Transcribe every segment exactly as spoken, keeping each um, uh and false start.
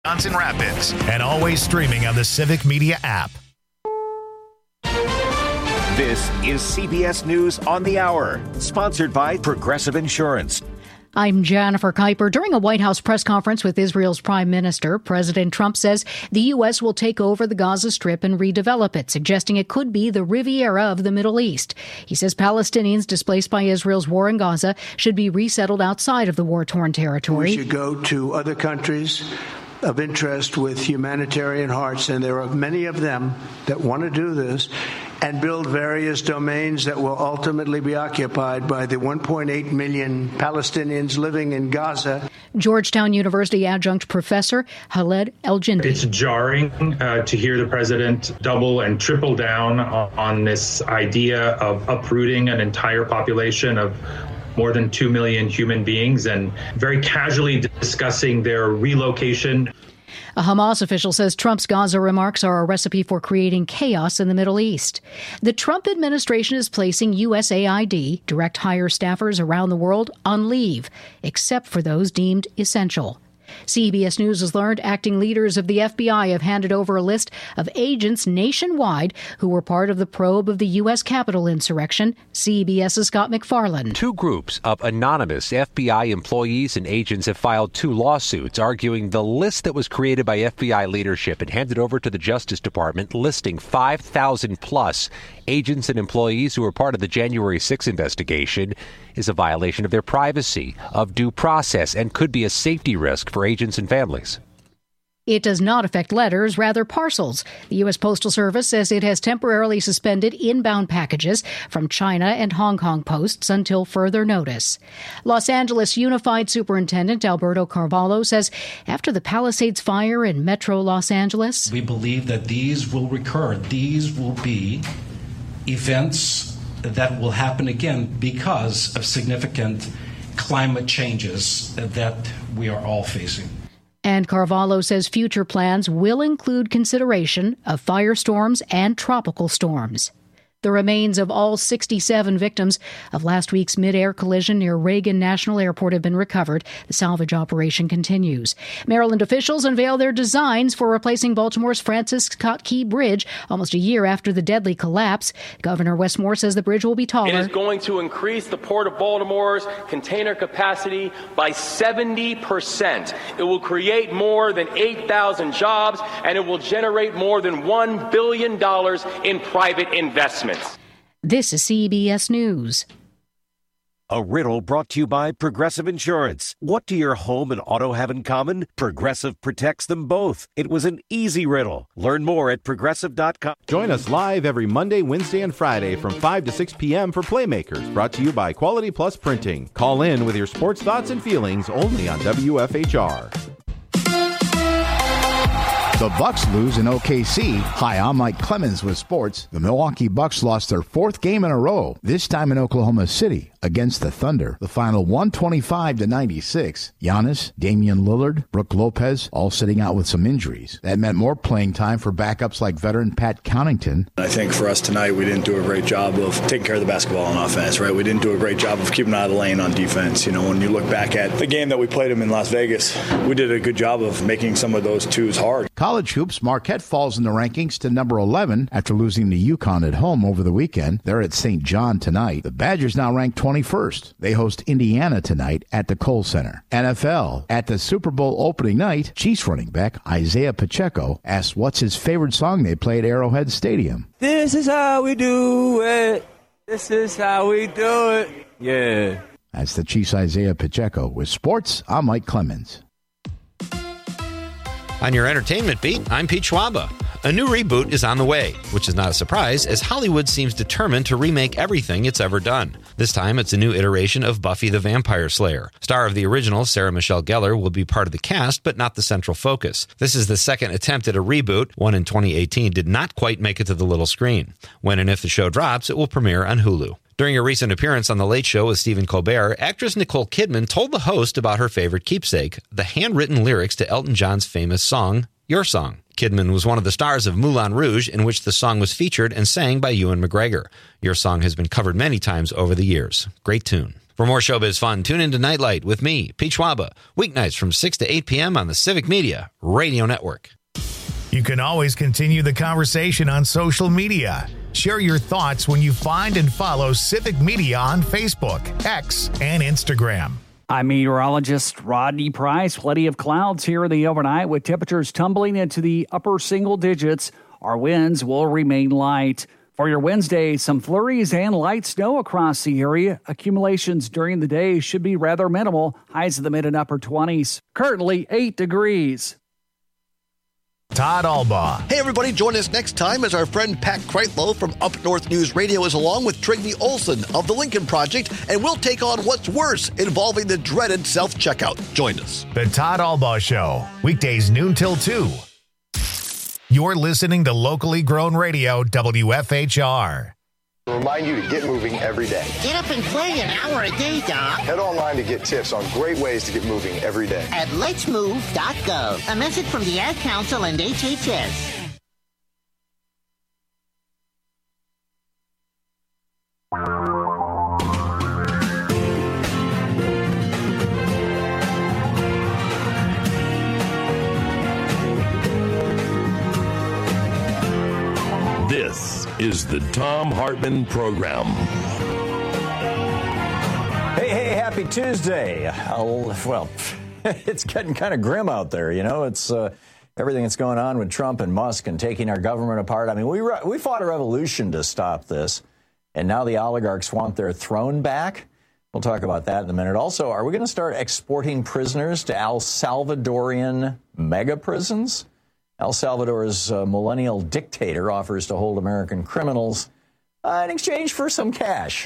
Johnson Rapids, and always streaming on the Civic Media app. This is C B S News on the Hour, sponsored by Progressive Insurance. I'm Jennifer Kuiper. During a White House press conference with Israel's Prime Minister, President Trump says the U S will take over the Gaza Strip and redevelop it, suggesting it could be the Riviera of the Middle East. He says Palestinians displaced by Israel's war in Gaza should be resettled outside of the war-torn territory. We should go to other countries of interest with humanitarian hearts, and there are many of them that want to do this, and build various domains that will ultimately be occupied by the one point eight million Palestinians living in Gaza. Georgetown University adjunct professor Khaled El-Jindi. It's jarring uh, to hear the president double and triple down on, on this idea of uprooting an entire population of more than two million human beings and very casually discussing their relocation. A Hamas official says Trump's Gaza remarks are a recipe for creating chaos in the Middle East. The Trump administration is placing U S A I D, direct hire staffers around the world, on leave, except for those deemed essential. C B S News has learned acting leaders of the F B I have handed over a list of agents nationwide who were part of the probe of the U S Capitol insurrection. CBS's Scott McFarland. Two groups of anonymous F B I employees and agents have filed two lawsuits arguing the list that was created by F B I leadership and handed over to the Justice Department, listing five thousand plus agents and employees who were part of the January sixth investigation, is a violation of their privacy, of due process, and could be a safety risk for agents and families. It does not affect letters, rather parcels. The U S Postal Service says it has temporarily suspended inbound packages from China and Hong Kong posts until further notice. Los Angeles Unified Superintendent Alberto Carvalho says after the Palisades fire in Metro Los Angeles, we believe that these will recur. These will be events that will happen again because of significant climate changes that we are all facing. And Carvalho says future plans will include consideration of firestorms and tropical storms. The remains of all sixty-seven victims of last week's mid-air collision near Reagan National Airport have been recovered. The salvage operation continues. Maryland officials unveil their designs for replacing Baltimore's Francis Scott Key Bridge almost a year after the deadly collapse. Governor Wes Moore says the bridge will be taller. It is going to increase the Port of Baltimore's container capacity by seventy percent. It will create more than eight thousand jobs, and it will generate more than one billion dollars in private investment. This is C B S News. A riddle brought to you by Progressive Insurance. What do your home and auto have in common? Progressive protects them both. It was an easy riddle. Learn more at progressive dot com. Join us live every Monday, Wednesday, and Friday from five to six p.m. for Playmakers, brought to you by Quality Plus Printing. Call in with your sports thoughts and feelings only on W F H R. The Bucks lose in O K C. Hi, I'm Mike Clemens with sports. The Milwaukee Bucks lost their fourth game in a row, this time in Oklahoma City against the Thunder. The final one twenty-five to ninety-six. Giannis, Damian Lillard, Brook Lopez all sitting out with some injuries. That meant more playing time for backups like veteran Pat Connaughton. I think for us tonight, we didn't do a great job of taking care of the basketball on offense, right? We didn't do a great job of keeping out of the lane on defense. You know, when you look back at the game that we played them in Las Vegas, we did a good job of making some of those twos hard. College hoops, Marquette falls in the rankings to number eleven after losing to UConn at home over the weekend. They're at Saint John tonight. The Badgers now ranked twenty-first. They host Indiana tonight at the Kohl Center. N F L, at the Super Bowl opening night, Chiefs running back Isaiah Pacheco asked what's his favorite song they play at Arrowhead Stadium. This is how we do it. This is how we do it. Yeah. That's the Chiefs' Isaiah Pacheco. With sports, I'm Mike Clemens. On your entertainment beat, I'm Pete Schwaba. A new reboot is on the way, which is not a surprise, as Hollywood seems determined to remake everything it's ever done. This time, it's a new iteration of Buffy the Vampire Slayer. Star of the original, Sarah Michelle Gellar, will be part of the cast, but not the central focus. This is the second attempt at a reboot. One in twenty eighteen did not quite make it to the little screen. When and if the show drops, it will premiere on Hulu. During a recent appearance on The Late Show with Stephen Colbert, actress Nicole Kidman told the host about her favorite keepsake, the handwritten lyrics to Elton John's famous song, Your Song. Kidman was one of the stars of Moulin Rouge, in which the song was featured and sang by Ewan McGregor. Your Song has been covered many times over the years. Great tune. For more showbiz fun, tune into Nightlight with me, Pete Schwaba, weeknights from six to eight p.m. on the Civic Media Radio Network. You can always continue the conversation on social media. Share your thoughts when you find and follow Civic Media on Facebook, X, and Instagram. I'm meteorologist Rodney Price. Plenty of clouds here in the overnight with temperatures tumbling into the upper single digits. Our winds will remain light. For your Wednesday, some flurries and light snow across the area. Accumulations during the day should be rather minimal. Highs in the mid and upper twenties. Currently eight degrees. Todd Albaugh. Hey, everybody, join us next time as our friend Pat Kreitlow from Up North News Radio is along with Trygve Olsen of the Lincoln Project, and we'll take on what's worse involving the dreaded self-checkout. Join us. The Todd Albaugh Show, weekdays noon till two. You're listening to locally grown radio, W F H R. Remind you to get moving every day. Get up and play an hour a day, Doc. Head online to get tips on great ways to get moving every day. At lets move dot gov. A message from the Ad Council and H H S. This is the Thom Hartmann Program. Hey, hey, happy Tuesday. I'll, well, it's getting kind of grim out there, you know. It's uh, everything that's going on with Trump and Musk and taking our government apart. I mean, we re- we fought a revolution to stop this, and now the oligarchs want their throne back. We'll talk about that in a minute. Also, are we going to start exporting prisoners to El Salvadorian mega prisons? El Salvador's uh, millennial dictator offers to hold American criminals uh, in exchange for some cash.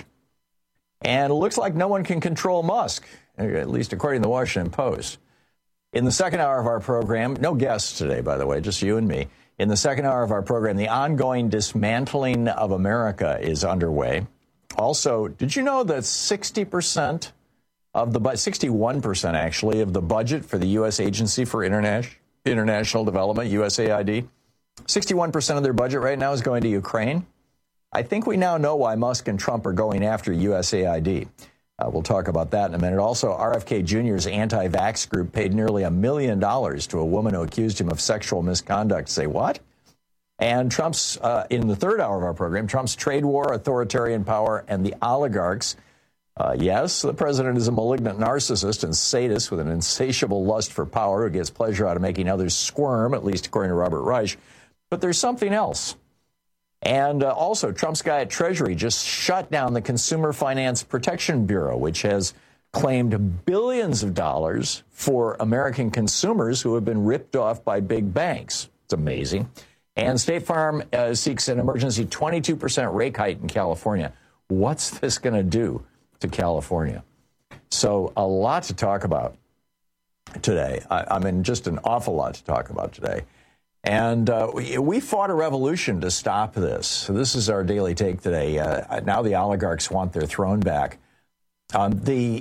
And it looks like no one can control Musk, at least according to the Washington Post. In the second hour of our program, no guests today, by the way, just you and me. In the second hour of our program, the ongoing dismantling of America is underway. Also, did you know that sixty percent of the, sixty-one percent actually, of the budget for the U S Agency for International International Development, U S A I D, sixty-one percent of their budget right now is going to Ukraine. I think we now know why Musk and Trump are going after U S A I D. Uh, we'll talk about that in a minute. Also, R F K Junior's anti-vax group paid nearly a million dollars to a woman who accused him of sexual misconduct. Say what? And Trump's, uh, in the third hour of our program, Trump's trade war, authoritarian power, and the oligarchs. Uh, yes, the president is a malignant narcissist and sadist with an insatiable lust for power who gets pleasure out of making others squirm, at least according to Robert Reich. But there's something else. And uh, also, Trump's guy at Treasury just shut down the Consumer Finance Protection Bureau, which has claimed billions of dollars for American consumers who have been ripped off by big banks. It's amazing. And State Farm uh, seeks an emergency twenty-two percent rate hike in California. What's this going to do to California? So a lot to talk about today. I, I mean, just an awful lot to talk about today. And uh, we, we fought a revolution to stop this. So this is our daily take today. Uh, now the oligarchs want their throne back. Um, the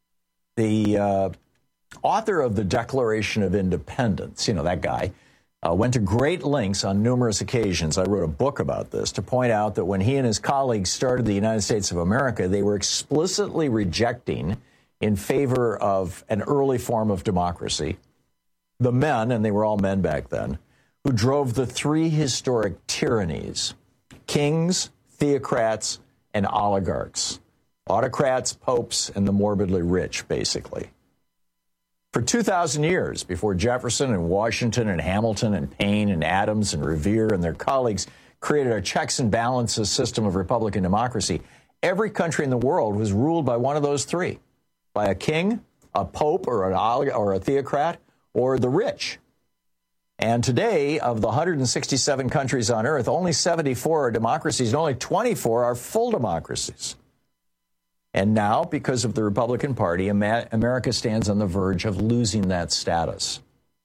the uh, author of the Declaration of Independence, you know, that guy, uh, went to great lengths on numerous occasions. I wrote a book about this to point out that when he and his colleagues started the United States of America, they were explicitly rejecting in favor of an early form of democracy the men, and they were all men back then, who drove the three historic tyrannies: kings, theocrats, and oligarchs. Autocrats, popes, and the morbidly rich, basically. For two thousand years, before Jefferson and Washington and Hamilton and Paine and Adams and Revere and their colleagues created a checks and balances system of republican democracy, every country in the world was ruled by one of those three: by a king, a pope, or an olig- or a theocrat, or the rich. And today, of the one hundred sixty-seven countries on earth, only seventy-four are democracies, and only twenty-four are full democracies. And now, because of the Republican Party, America stands on the verge of losing that status.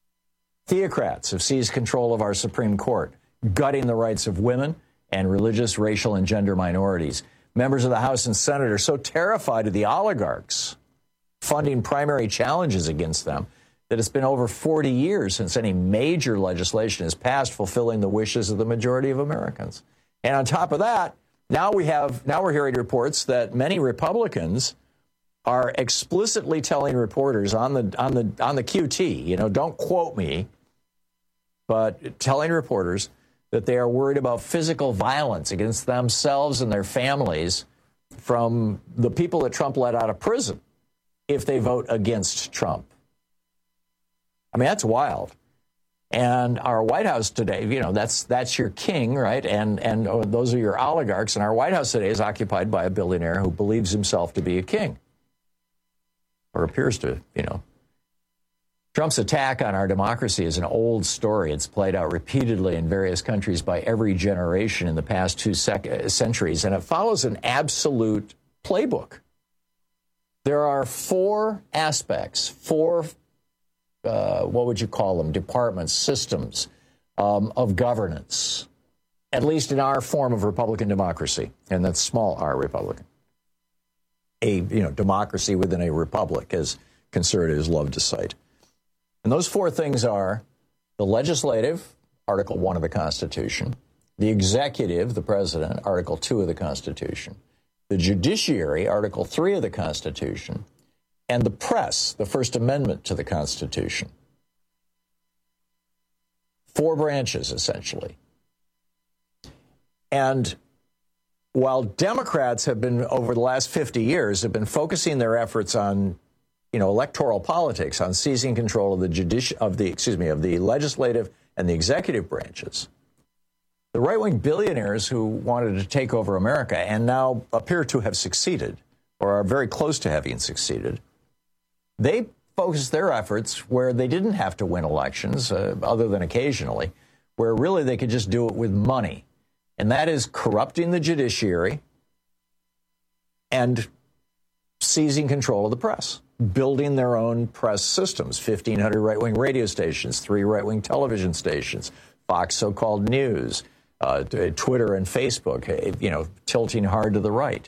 Theocrats have seized control of our Supreme Court, gutting the rights of women and religious, racial, and gender minorities. Members of the House and Senate are so terrified of the oligarchs funding primary challenges against them that it's been over forty years since any major legislation has passed fulfilling the wishes of the majority of Americans. And on top of that, now we have now we're hearing reports that many Republicans are explicitly telling reporters on the on the on the Q T, you know, don't quote me, but telling reporters that they are worried about physical violence against themselves and their families from the people that Trump let out of prison if they vote against Trump. I mean, that's wild. And our White House today, you know, that's that's your king, right? And and oh, those are your oligarchs. And our White House today is occupied by a billionaire who believes himself to be a king, or appears to, you know. Trump's attack on our democracy is an old story. It's played out repeatedly in various countries by every generation in the past two sec- centuries, and it follows an absolute playbook. There are four aspects, four Uh, what would you call them, departments, systems um, of governance, at least in our form of Republican democracy, and that's small r Republican. A you know democracy within a republic, as conservatives love to cite. And those four things are the legislative, Article one of the Constitution, the executive, the president, Article two of the Constitution, the judiciary, Article three of the Constitution, and the press, the First Amendment to the Constitution. Four branches, essentially. And while Democrats have been, over the last fifty years, have been focusing their efforts on, you know, electoral politics, on seizing control of the judici- of the, excuse me, of the legislative and the executive branches, the right-wing billionaires who wanted to take over America and now appear to have succeeded, or are very close to having succeeded, they focused their efforts where they didn't have to win elections, uh, other than occasionally, where really they could just do it with money. And that is corrupting the judiciary and seizing control of the press, building their own press systems, fifteen hundred right-wing radio stations, three right-wing television stations, Fox so-called news, uh, Twitter and Facebook, you know, tilting hard to the right.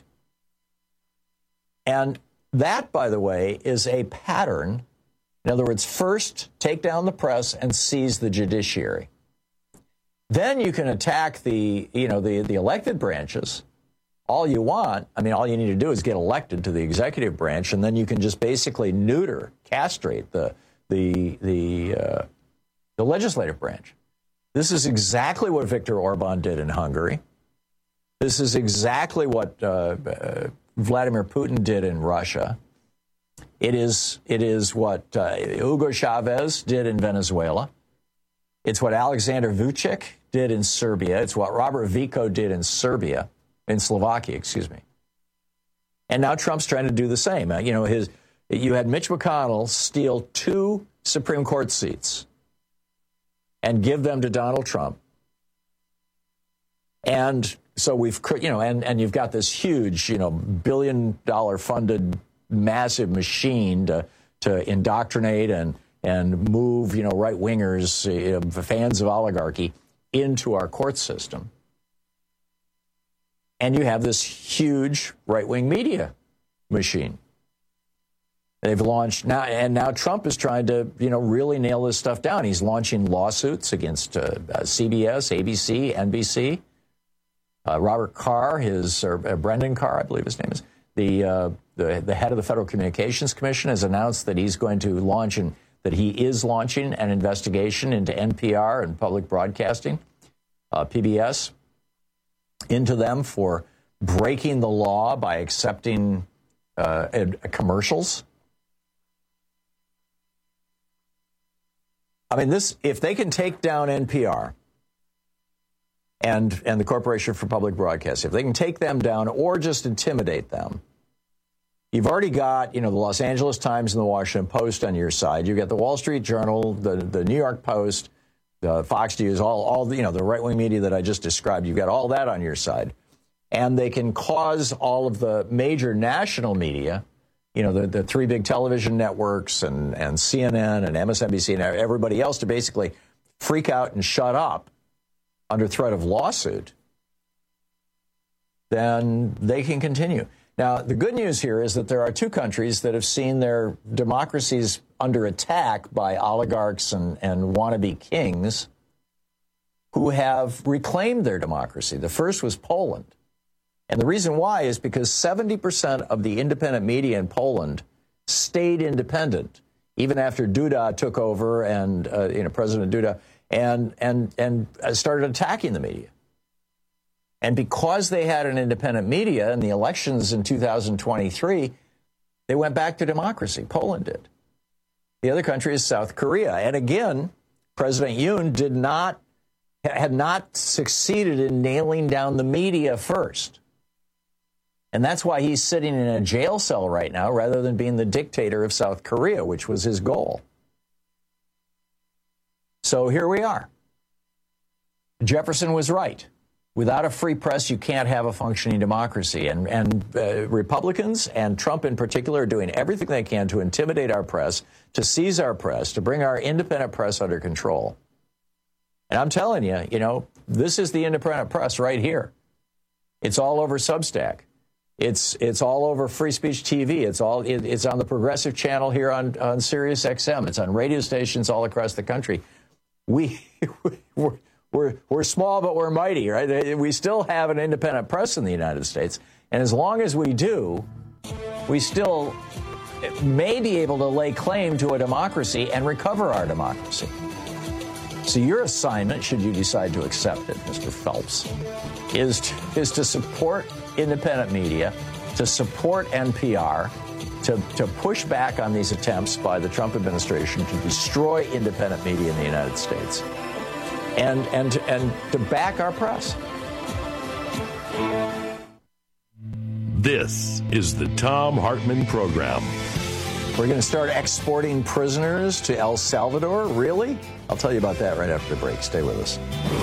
And that, by the way, is a pattern. In other words, first take down the press and seize the judiciary. Then you can attack the, you know, the, the elected branches all you want. I mean, all you need to do is get elected to the executive branch, and then you can just basically neuter, castrate the the the uh, the legislative branch. This is exactly what Viktor Orban did in Hungary. This is exactly what uh, uh, Vladimir Putin did in Russia. It is it is what uh, Hugo Chavez did in Venezuela. It's what Alexander Vučić did in Serbia. It's what Robert Fico did in Serbia, in Slovakia, excuse me. And now Trump's trying to do the same. Uh, you know, his you had Mitch McConnell steal two Supreme Court seats and give them to Donald Trump. And so we've, you know, and, and you've got this huge, you know, billion dollar funded massive machine to, to indoctrinate and, and move, you know, right wingers, you know, fans of oligarchy into our court system. And you have this huge right wing media machine. They've launched now, and now Trump is trying to, you know, really nail this stuff down. He's launching lawsuits against uh, uh, C B S, A B C, N B C. Uh, Robert Carr, his or uh, Brendan Carr, I believe his name is, the, uh, the the head of the Federal Communications Commission, has announced that he's going to launch and that he is launching an investigation into N P R and public broadcasting, uh, P B S, into them for breaking the law by accepting uh, ed- commercials. I mean, this if they can take down N P R. And, and the Corporation for Public Broadcasting, if they can take them down or just intimidate them, you've already got, you know, the Los Angeles Times and the Washington Post on your side. You've got the Wall Street Journal, the, the New York Post, the Fox News, all, all the, you know, the right-wing media that I just described. You've got all that on your side. And they can cause all of the major national media, you know, the, the three big television networks and, and C N N and M S N B C and everybody else to basically freak out and shut up under threat of lawsuit, then they can continue. Now, the good news here is that there are two countries that have seen their democracies under attack by oligarchs and, and wannabe kings who have reclaimed their democracy. The first was Poland. And the reason why is because seventy percent of the independent media in Poland stayed independent, even after Duda took over and, uh, you know, President Duda, and, and, and started attacking the media. And because they had an independent media in the elections in two thousand twenty-three, they went back to democracy. Poland did. The other country is South Korea. And again, President Yoon did not, had not succeeded in nailing down the media first. And that's why he's sitting in a jail cell right now rather than being the dictator of South Korea, which was his goal. So here we are. Jefferson was right. Without a free press, you can't have a functioning democracy. And, and uh, Republicans, and Trump in particular, are doing everything they can to intimidate our press, to seize our press, to bring our independent press under control. And I'm telling you, you know, this is the independent press right here. It's all over Substack. It's it's all over Free Speech T V. It's all it, it's on the Progressive Channel here on, on Sirius X M. It's on radio stations all across the country. We we're, we're we're small, but we're mighty, right? We still have an independent press in the United States, and as long as we do, we still may be able to lay claim to a democracy and recover our democracy. So your assignment, should you decide to accept it, Mister Phelps, is to, is to support independent media, to support N P R, to, to push back on these attempts by the Trump administration to destroy independent media in the United States, and, and, to, and to back our press. This is the Thom Hartmann Program. We're going to start exporting prisoners to El Salvador? Really? I'll tell you about that right after the break. Stay with us.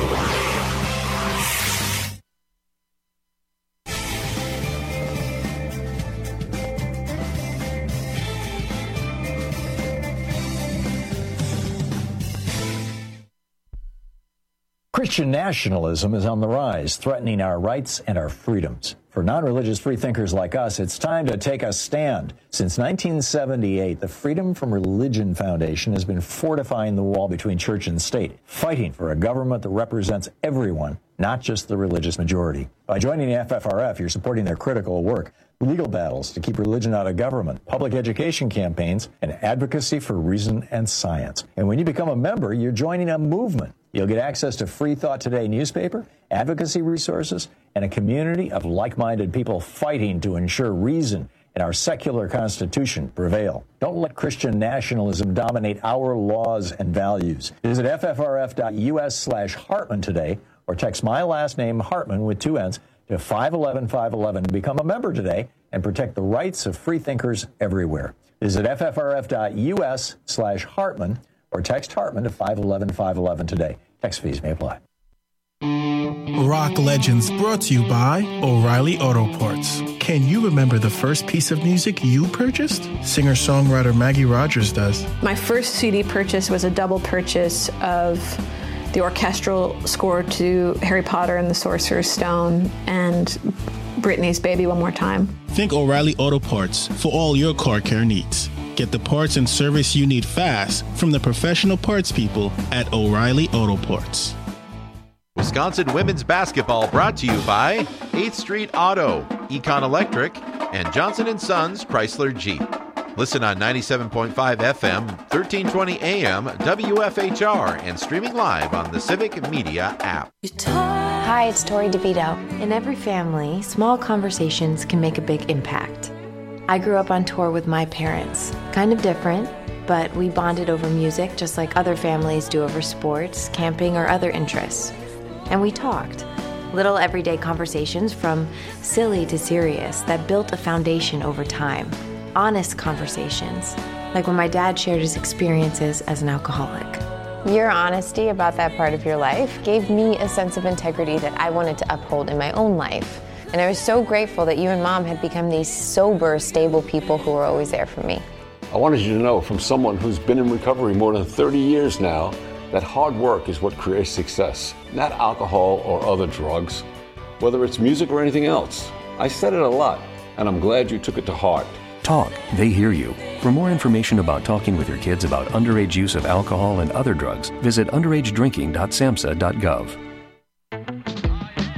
Christian nationalism is on the rise, threatening our rights and our freedoms. For non-religious freethinkers like us, it's time to take a stand. Since nineteen seventy-eight, the Freedom from Religion Foundation has been fortifying the wall between church and state, fighting for a government that represents everyone, not just the religious majority. By joining the F F R F, you're supporting their critical work, legal battles to keep religion out of government, public education campaigns, and advocacy for reason and science. And when you become a member, you're joining a movement. You'll get access to Free Thought Today newspaper, advocacy resources, and a community of like-minded people fighting to ensure reason and our secular constitution prevail. Don't let Christian nationalism dominate our laws and values. Visit ffrf.us slash Hartman today, or text my last name, Hartman, with two N's, to five one one five one one to become a member today and protect the rights of freethinkers everywhere. Visit ffrf.us slash Hartman, or text Hartman to five one one five one one today. Text fees may apply. Rock Legends brought to you by O'Reilly Auto Parts. Can you remember the first piece of music you purchased? Singer-songwriter Maggie Rogers does. My first C D purchase was a double purchase of the orchestral score to Harry Potter and the Sorcerer's Stone and Britney's Baby One More Time. Think O'Reilly Auto Parts for all your car care needs. Get the parts and service you need fast from the professional parts people at O'Reilly Auto Parts. Wisconsin women's basketball brought to you by eighth Street Auto, Econ Electric, and Johnson and Sons Chrysler Jeep. Listen on ninety-seven point five F M, thirteen twenty A M, W F H R, and streaming live on the Civic Media app. Hi, it's Tori DeVito. In every family, small conversations can make a big impact. I grew up on tour with my parents. Kind of different, but we bonded over music just like other families do over sports, camping, or other interests. And we talked. Little everyday conversations from silly to serious that built a foundation over time. Honest conversations, like when my dad shared his experiences as an alcoholic. Your honesty about that part of your life gave me a sense of integrity that I wanted to uphold in my own life. And I was so grateful that you and Mom had become these sober, stable people who were always there for me. I wanted you to know, from someone who's been in recovery more than thirty years now, that hard work is what creates success, not alcohol or other drugs, whether it's music or anything else. I said it a lot, and I'm glad you took it to heart. Talk, they hear you. For more information about talking with your kids about underage use of alcohol and other drugs, visit underage drinking dot samhsa dot gov.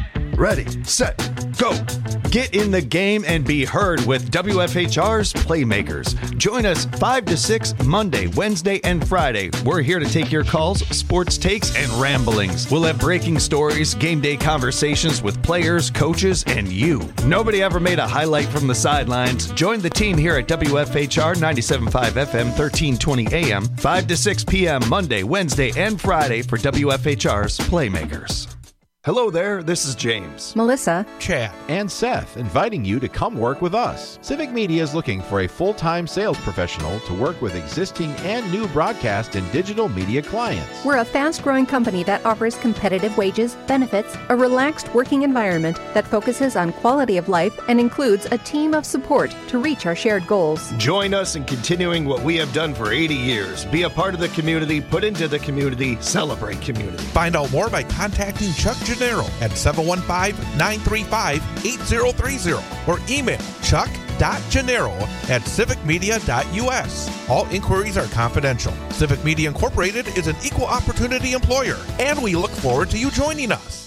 Ready, set, go. Get in the game and be heard with W F H R's Playmakers. Join us five to six Monday, Wednesday, and Friday. We're here to take your calls, sports takes, and ramblings. We'll have breaking stories, game day conversations with players, coaches, and you. Nobody ever made a highlight from the sidelines. Join the team here at W F H R ninety-seven point five F M, thirteen twenty A M, five to six p.m. Monday, Wednesday, and Friday for W F H R's Playmakers. Hello there, this is James, Melissa, Chad, and Seth, inviting you to come work with us. Civic Media is looking for a full-time sales professional to work with existing and new broadcast and digital media clients. We're a fast-growing company that offers competitive wages, benefits, a relaxed working environment that focuses on quality of life and includes a team of support to reach our shared goals. Join us in continuing what we have done for eighty years. Be a part of the community, put into the community, celebrate community. Find out more by contacting Chuck Gennaro at seven one five, nine three five, eight zero three zero or email chuck dot gennaro at civic media dot u s. All inquiries are confidential. Civic Media Incorporated is an equal opportunity employer, and we look forward to you joining us.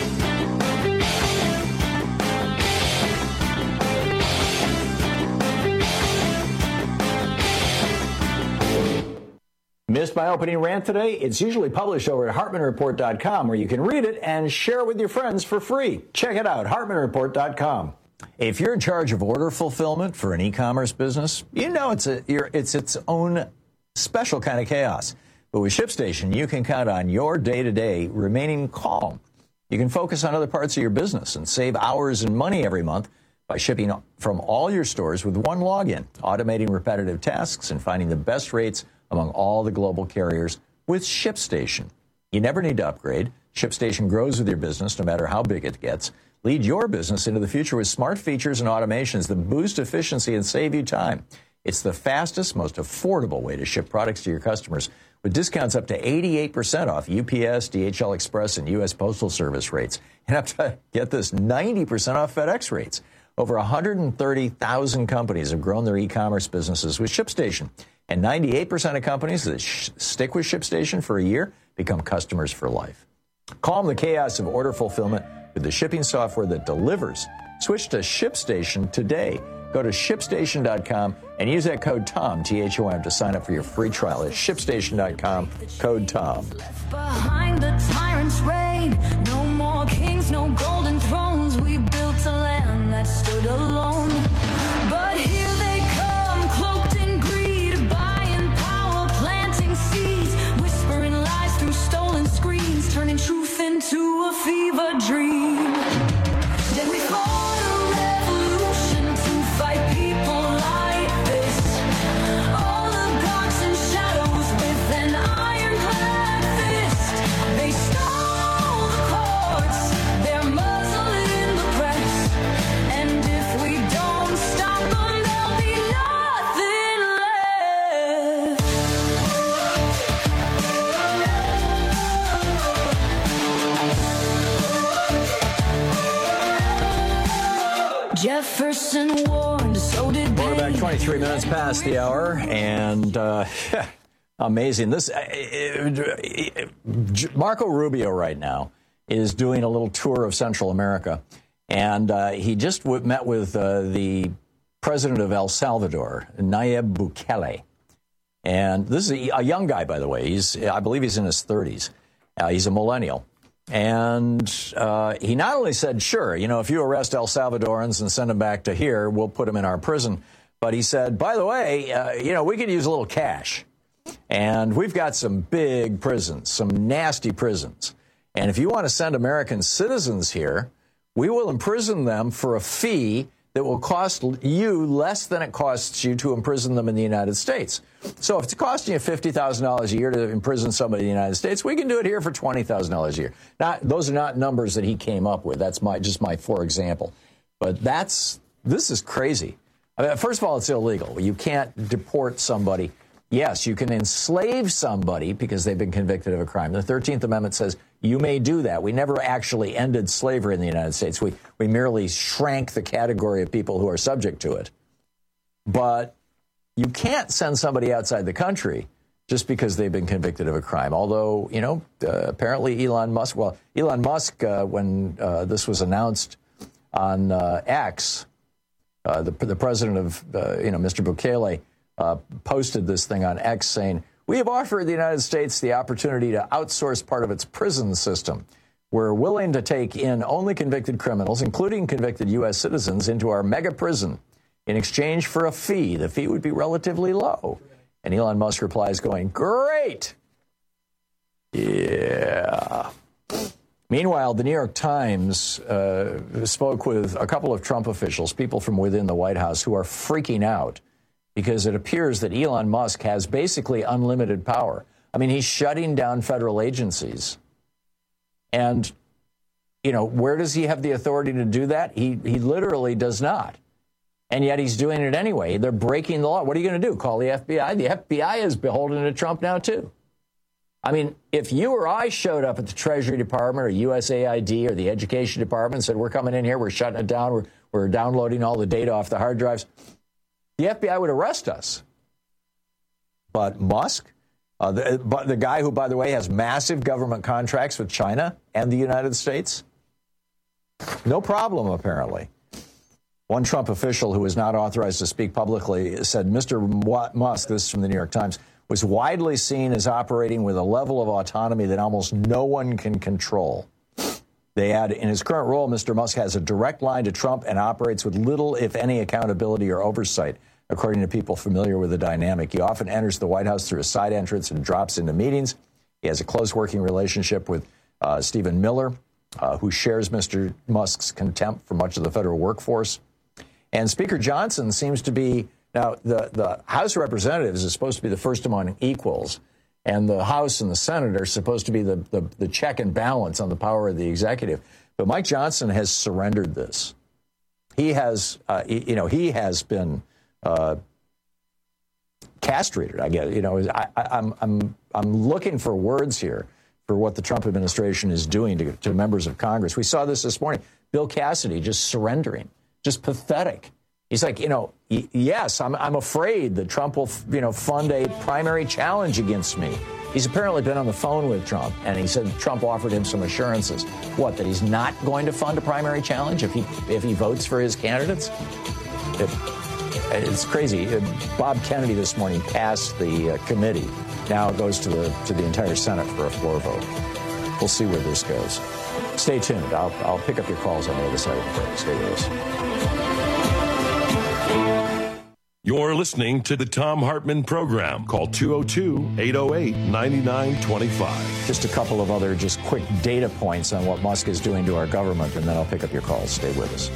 Missed my opening rant today? It's usually published over at hartman report dot com, where you can read it and share it with your friends for free. Check it out, hartman report dot com. If you're in charge of order fulfillment for an e-commerce business, you know it's a, it's its own special kind of chaos. But with ShipStation, you can count on your day-to-day remaining calm. You can focus on other parts of your business and save hours and money every month by shipping from all your stores with one login, automating repetitive tasks and finding the best rates among all the global carriers with ShipStation. You never need to upgrade. ShipStation grows with your business no matter how big it gets. Lead your business into the future with smart features and automations that boost efficiency and save you time. It's the fastest, most affordable way to ship products to your customers, with discounts up to eighty-eight percent off U P S, D H L Express, and U S Postal Service rates. And up to, get this, ninety percent off FedEx rates. Over one hundred thirty thousand companies have grown their e-commerce businesses with ShipStation. And ninety-eight percent of companies that sh- stick with ShipStation for a year become customers for life. Calm the chaos of order fulfillment with the shipping software that delivers. Switch to ShipStation today. Go to ship station dot com and use that code TOM, T H O M, to sign up for your free trial at ship station dot com, code TOM. Behind the tyrant's reign, no more kings, no golden thrones. We built a land that stood alone. But here they come, cloaked in greed, buying power, planting seeds, whispering lies through stolen screens, turning truth into a fever dream. Then we fought a revolution to fight people like this. All the darks and shadows with an ironclad fist. They stole the courts, they're muzzling the press. And if we don't stop them, there'll be nothing left. Jefferson warned, so did We're back twenty-three minutes past the hour, and uh, amazing. This uh, uh, Marco Rubio right now is doing a little tour of Central America, and uh, he just w- met with uh, the president of El Salvador, Nayib Bukele. And this is a, a young guy, by the way. He's, I believe he's in his thirties. Uh, he's a millennial. And uh, he not only said, sure, you know, if you arrest El Salvadorans and send them back to here, we'll put them in our prison. But he said, by the way, uh, you know, we could use a little cash. And we've got some big prisons, some nasty prisons. And if you want to send American citizens here, we will imprison them for a fee that will cost you less than it costs you to imprison them in the United States. So if it's costing you fifty thousand dollars a year to imprison somebody in the United States, we can do it here for twenty thousand dollars a year. Not, those are not numbers that he came up with. That's my just my for example. But that's this is crazy. I mean, first of all, it's illegal. You can't deport somebody. Yes, you can enslave somebody because they've been convicted of a crime. The thirteenth Amendment says you may do that. We never actually ended slavery in the United States. We we merely shrank the category of people who are subject to it. But you can't send somebody outside the country just because they've been convicted of a crime. Although, you know, uh, apparently Elon Musk, well, Elon Musk, uh, when uh, this was announced on uh, X, uh, the, the president of, uh, you know, Mister Bukele, uh, posted this thing on X saying, "We have offered the United States the opportunity to outsource part of its prison system. We're willing to take in only convicted criminals, including convicted U S citizens, into our mega prison in exchange for a fee. The fee would be relatively low." And Elon Musk replies going, "Great." Yeah. Meanwhile, the New York Times uh, spoke with a couple of Trump officials, people from within the White House, who are freaking out because it appears that Elon Musk has basically unlimited power. I mean, he's shutting down federal agencies. And, you know, where does he have the authority to do that? He, he literally does not. And yet he's doing it anyway. They're breaking the law. What are you going to do? Call the F B I? The F B I is beholden to Trump now, too. I mean, if you or I showed up at the Treasury Department or U S A I D or the Education Department and said, "We're coming in here, we're shutting it down, we're, we're downloading all the data off the hard drives," the F B I would arrest us. But Musk, uh, the, but the guy who, by the way, has massive government contracts with China and the United States, no problem, apparently. One Trump official who was not authorized to speak publicly said Mister Musk, this is from the New York Times, was widely seen as operating with a level of autonomy that almost no one can control. They add, in his current role, Mister Musk has a direct line to Trump and operates with little, if any, accountability or oversight, according to people familiar with the dynamic. He often enters the White House through a side entrance and drops into meetings. He has a close working relationship with uh, Stephen Miller, uh, who shares Mister Musk's contempt for much of the federal workforce. And Speaker Johnson seems to be, now, the, the House of Representatives is supposed to be the first among equals, and the House and the Senate are supposed to be the, the, the check and balance on the power of the executive. But Mike Johnson has surrendered this. He has, uh, he, you know, he has been uh, castrated, I guess. You know, I, I, I'm, I'm, I'm looking for words here for what the Trump administration is doing to, to members of Congress. We saw this this morning. Bill Cassidy just surrendering. Just pathetic. He's like, you know, y- yes, I'm, I'm afraid that Trump will, you know, fund a primary challenge against me. He's apparently been on the phone with Trump, and he said Trump offered him some assurances. What, that he's not going to fund a primary challenge if he if he votes for his candidates? It, it's crazy. Bob Kennedy this morning passed the uh, committee. Now it goes to the to the entire Senate for a floor vote. We'll see where this goes. Stay tuned. I'll, I'll pick up your calls on the other side of the break. Stay with us. You're listening to the Thom Hartmann Program. Call two oh two, eight oh eight, nine nine two five. Just a couple of other just quick data points on what Musk is doing to our government, and then I'll pick up your calls. Stay with us.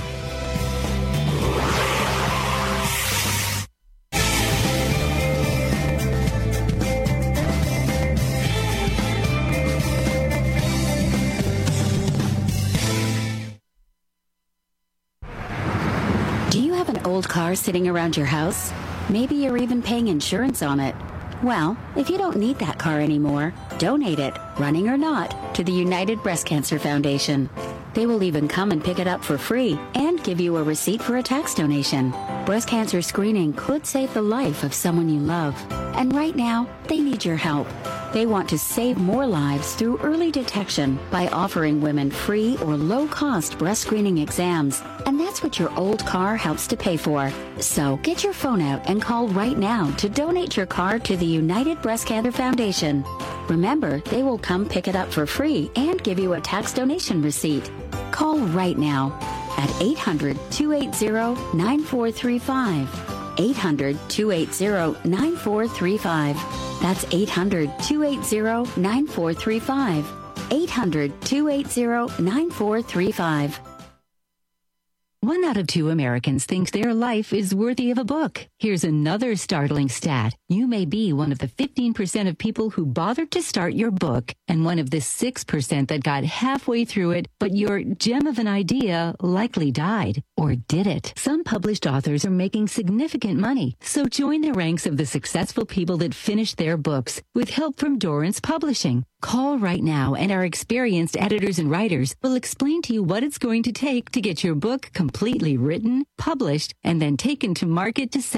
Old car sitting around your house? Maybe you're even paying insurance on it. Well, if you don't need that car anymore, donate it, running or not, to the United Breast Cancer Foundation. They will even come and pick it up for free and give you a receipt for a tax donation. Breast cancer screening could save the life of someone you love. And right now, they need your help. They want to save more lives through early detection by offering women free or low-cost breast screening exams. And that's what your old car helps to pay for. So get your phone out and call right now to donate your car to the United Breast Cancer Foundation. Remember, they will come pick it up for free and give you a tax donation receipt. Call right now at eight hundred, two eight zero, nine four three five. eight hundred, two eight zero, nine four three five. That's eight hundred, two eight zero, nine four three five. eight hundred, two eight zero, nine four three five. One out of two Americans thinks their life is worthy of a book. Here's another startling stat. You may be one of the fifteen percent of people who bothered to start your book and one of the six percent that got halfway through it, but your gem of an idea likely died. Or did it? Some published authors are making significant money, so join the ranks of the successful people that finished their books with help from Dorrance Publishing. Call right now and our experienced editors and writers will explain to you what it's going to take to get your book completely written, published, and then taken to market to sell it.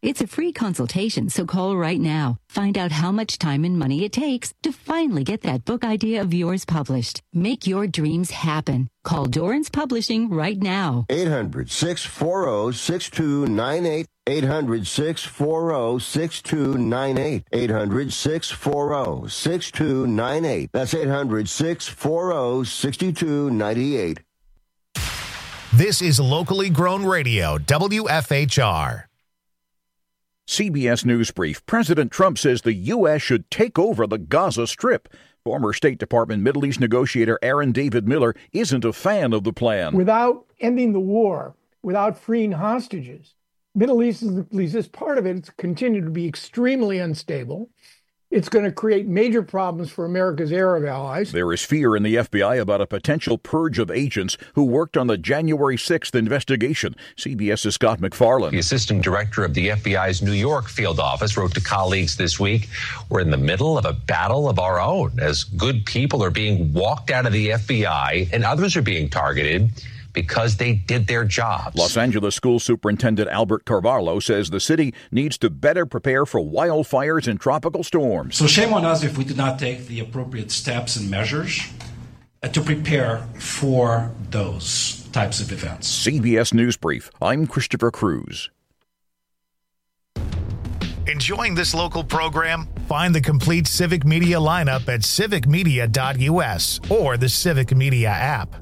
It's a free consultation, so call right now. Find out how much time and money it takes to finally get that book idea of yours published. Make your dreams happen. Call Dorrance Publishing right now. eight hundred, six four zero, six two nine eight. eight hundred, six four zero, six two nine eight. eight hundred, six four zero, six two nine eight. That's eight hundred, six four zero, six two nine eight. This is locally grown radio, W F H R. C B S News Brief. President Trump says the U S should take over the Gaza Strip. Former State Department Middle East negotiator Aaron David Miller isn't a fan of the plan. Without ending the war, without freeing hostages, Middle East, at least this part of it, it's continued to be extremely unstable. It's going to create major problems for America's Arab allies. There is fear in the F B I about a potential purge of agents who worked on the January sixth investigation. CBS's Scott McFarland. The assistant director of the F B I's New York field office wrote to colleagues this week, "We're in the middle of a battle of our own as good people are being walked out of the F B I and others are being targeted because they did their jobs." Los Angeles School Superintendent Albert Carvalho says the city needs to better prepare for wildfires and tropical storms. So shame on us if we did not take the appropriate steps and measures uh, to prepare for those types of events. C B S News Brief. I'm Christopher Cruz. Enjoying this local program? Find the complete Civic Media lineup at civic media dot U S or the Civic Media app.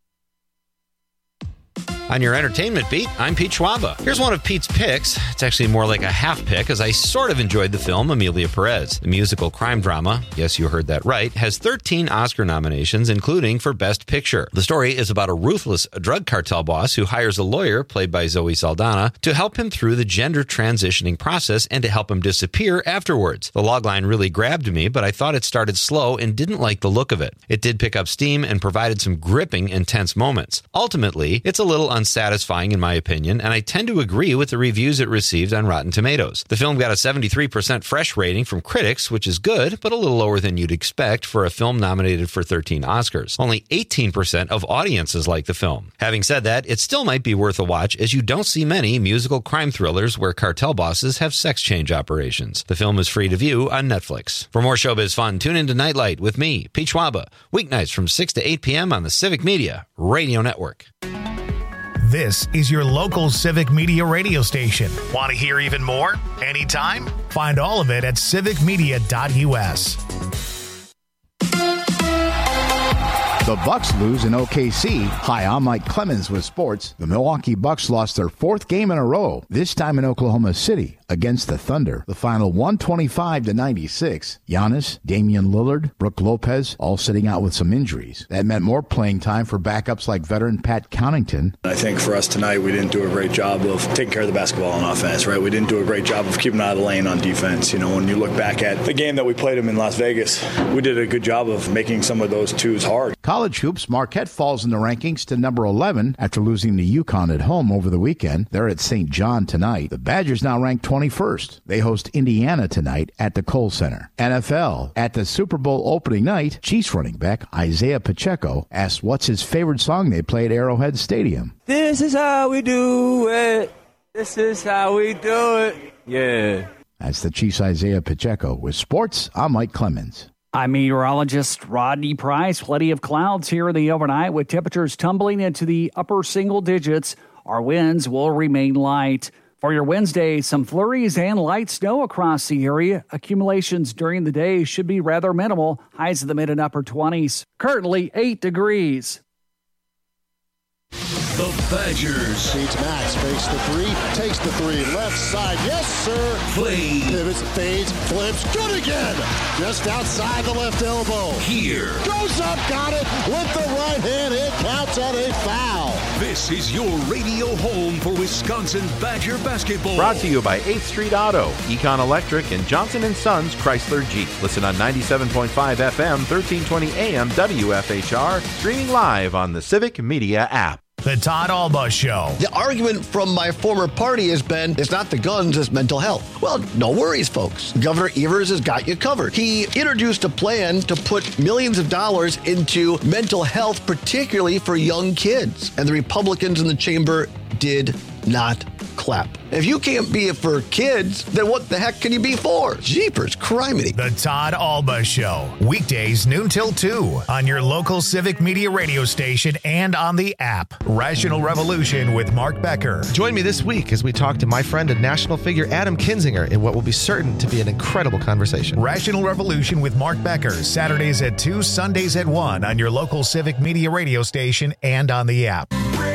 On your entertainment beat, I'm Pete Schwaba. Here's one of Pete's picks. It's actually more like a half pick, as I sort of enjoyed the film Amelia Perez. The musical crime drama, yes, you heard that right, has thirteen Oscar nominations, including for Best Picture. The story is about a ruthless drug cartel boss who hires a lawyer, played by Zoe Saldana, to help him through the gender transitioning process and to help him disappear afterwards. The logline really grabbed me, but I thought it started slow and didn't like the look of it. It did pick up steam and provided some gripping, intense moments. Ultimately, it's a little unsatisfying in my opinion, and I tend to agree with the reviews it received on Rotten Tomatoes. The film got a seventy-three percent fresh rating from critics, which is good, but a little lower than you'd expect for a film nominated for thirteen Oscars. Only eighteen percent of audiences like the film. Having said that, it still might be worth a watch, as you don't see many musical crime thrillers where cartel bosses have sex change operations. The film is free to view on Netflix. For more showbiz fun, tune into Nightlight with me, Pete Schwaba, weeknights from six to eight p.m. on the Civic Media Radio Network. This is your local Civic Media radio station. Want to hear even more? Anytime? Find all of it at civic media dot U S. The Bucks lose in O K C. Hi, I'm Mike Clemens with sports. The Milwaukee Bucks lost their fourth game in a row, this time in Oklahoma City against the Thunder. The final one twenty-five to ninety-six. Giannis, Damian Lillard, Brook Lopez, all sitting out with some injuries. That meant more playing time for backups like veteran Pat Connaughton. I think for us tonight, we didn't do a great job of taking care of the basketball on offense, right? We didn't do a great job of keeping out of the lane on defense. You know, when you look back at the game that we played them in Las Vegas, we did a good job of making some of those twos hard. College hoops, Marquette falls in the rankings to number eleven after losing to UConn at home over the weekend. They're at Saint John tonight. The Badgers now ranked twenty-first. They host Indiana tonight at the Kohl Center. N F L, at the Super Bowl opening night, Chiefs running back Isaiah Pacheco asked what's his favorite song they play at Arrowhead Stadium. This is how we do it. This is how we do it. Yeah. That's the Chiefs' Isaiah Pacheco. With sports, I'm Mike Clemens. I'm meteorologist Rodney Price. Plenty of clouds here in the overnight with temperatures tumbling into the upper single digits. Our winds will remain light. For your Wednesday, some flurries and light snow across the area. Accumulations during the day should be rather minimal. Highs in the mid and upper twenties. Currently eight degrees. The Badgers. Beats Max, fakes the three, takes the three, left side, yes sir. Play. Pivots, fades, flips, good again. Just outside the left elbow. Here. Goes up, got it, with the right hand, it counts at a foul. This is your radio home for Wisconsin Badger basketball. Brought to you by eighth Street Auto, Econ Electric, and Johnson and Sons Chrysler Jeep. Listen on ninety-seven point five F M, thirteen twenty A M W F H R, streaming live on the Civic Media app. The Todd Alba Show. The argument from my former party has been, it's not the guns, it's mental health. Well, no worries, folks. Governor Evers has got you covered. He introduced a plan to put millions of dollars into mental health, particularly for young kids. And the Republicans in the chamber did not clap. If you can't be it for kids, then what the heck can you be for? Jeepers criminy. The Todd Alba Show. Weekdays noon till two on your local Civic Media radio station and on the app. Rational Revolution with Mark Becker. Join me this week as we talk to my friend and national figure Adam Kinzinger in what will be certain to be an incredible conversation. Rational Revolution with Mark Becker. Saturdays at two, Sundays at one on your local Civic Media radio station and on the app.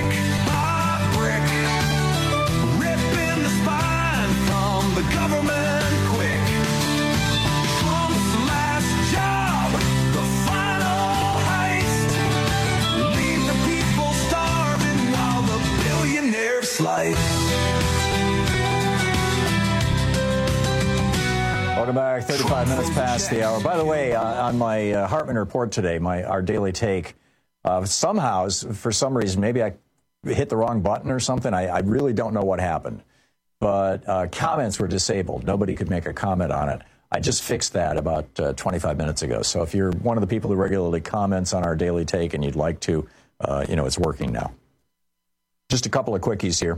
Welcome back. thirty-five minutes past the hour. By the way, uh, on my uh, Hartman report today, my our daily take, uh, somehow, for some reason, maybe I hit the wrong button or something. I, I really don't know what happened. But uh, comments were disabled. Nobody could make a comment on it. I just fixed that about uh, twenty-five minutes ago. So if you're one of the people who regularly comments on our daily take and you'd like to, uh, you know, it's working now. Just a couple of quickies here.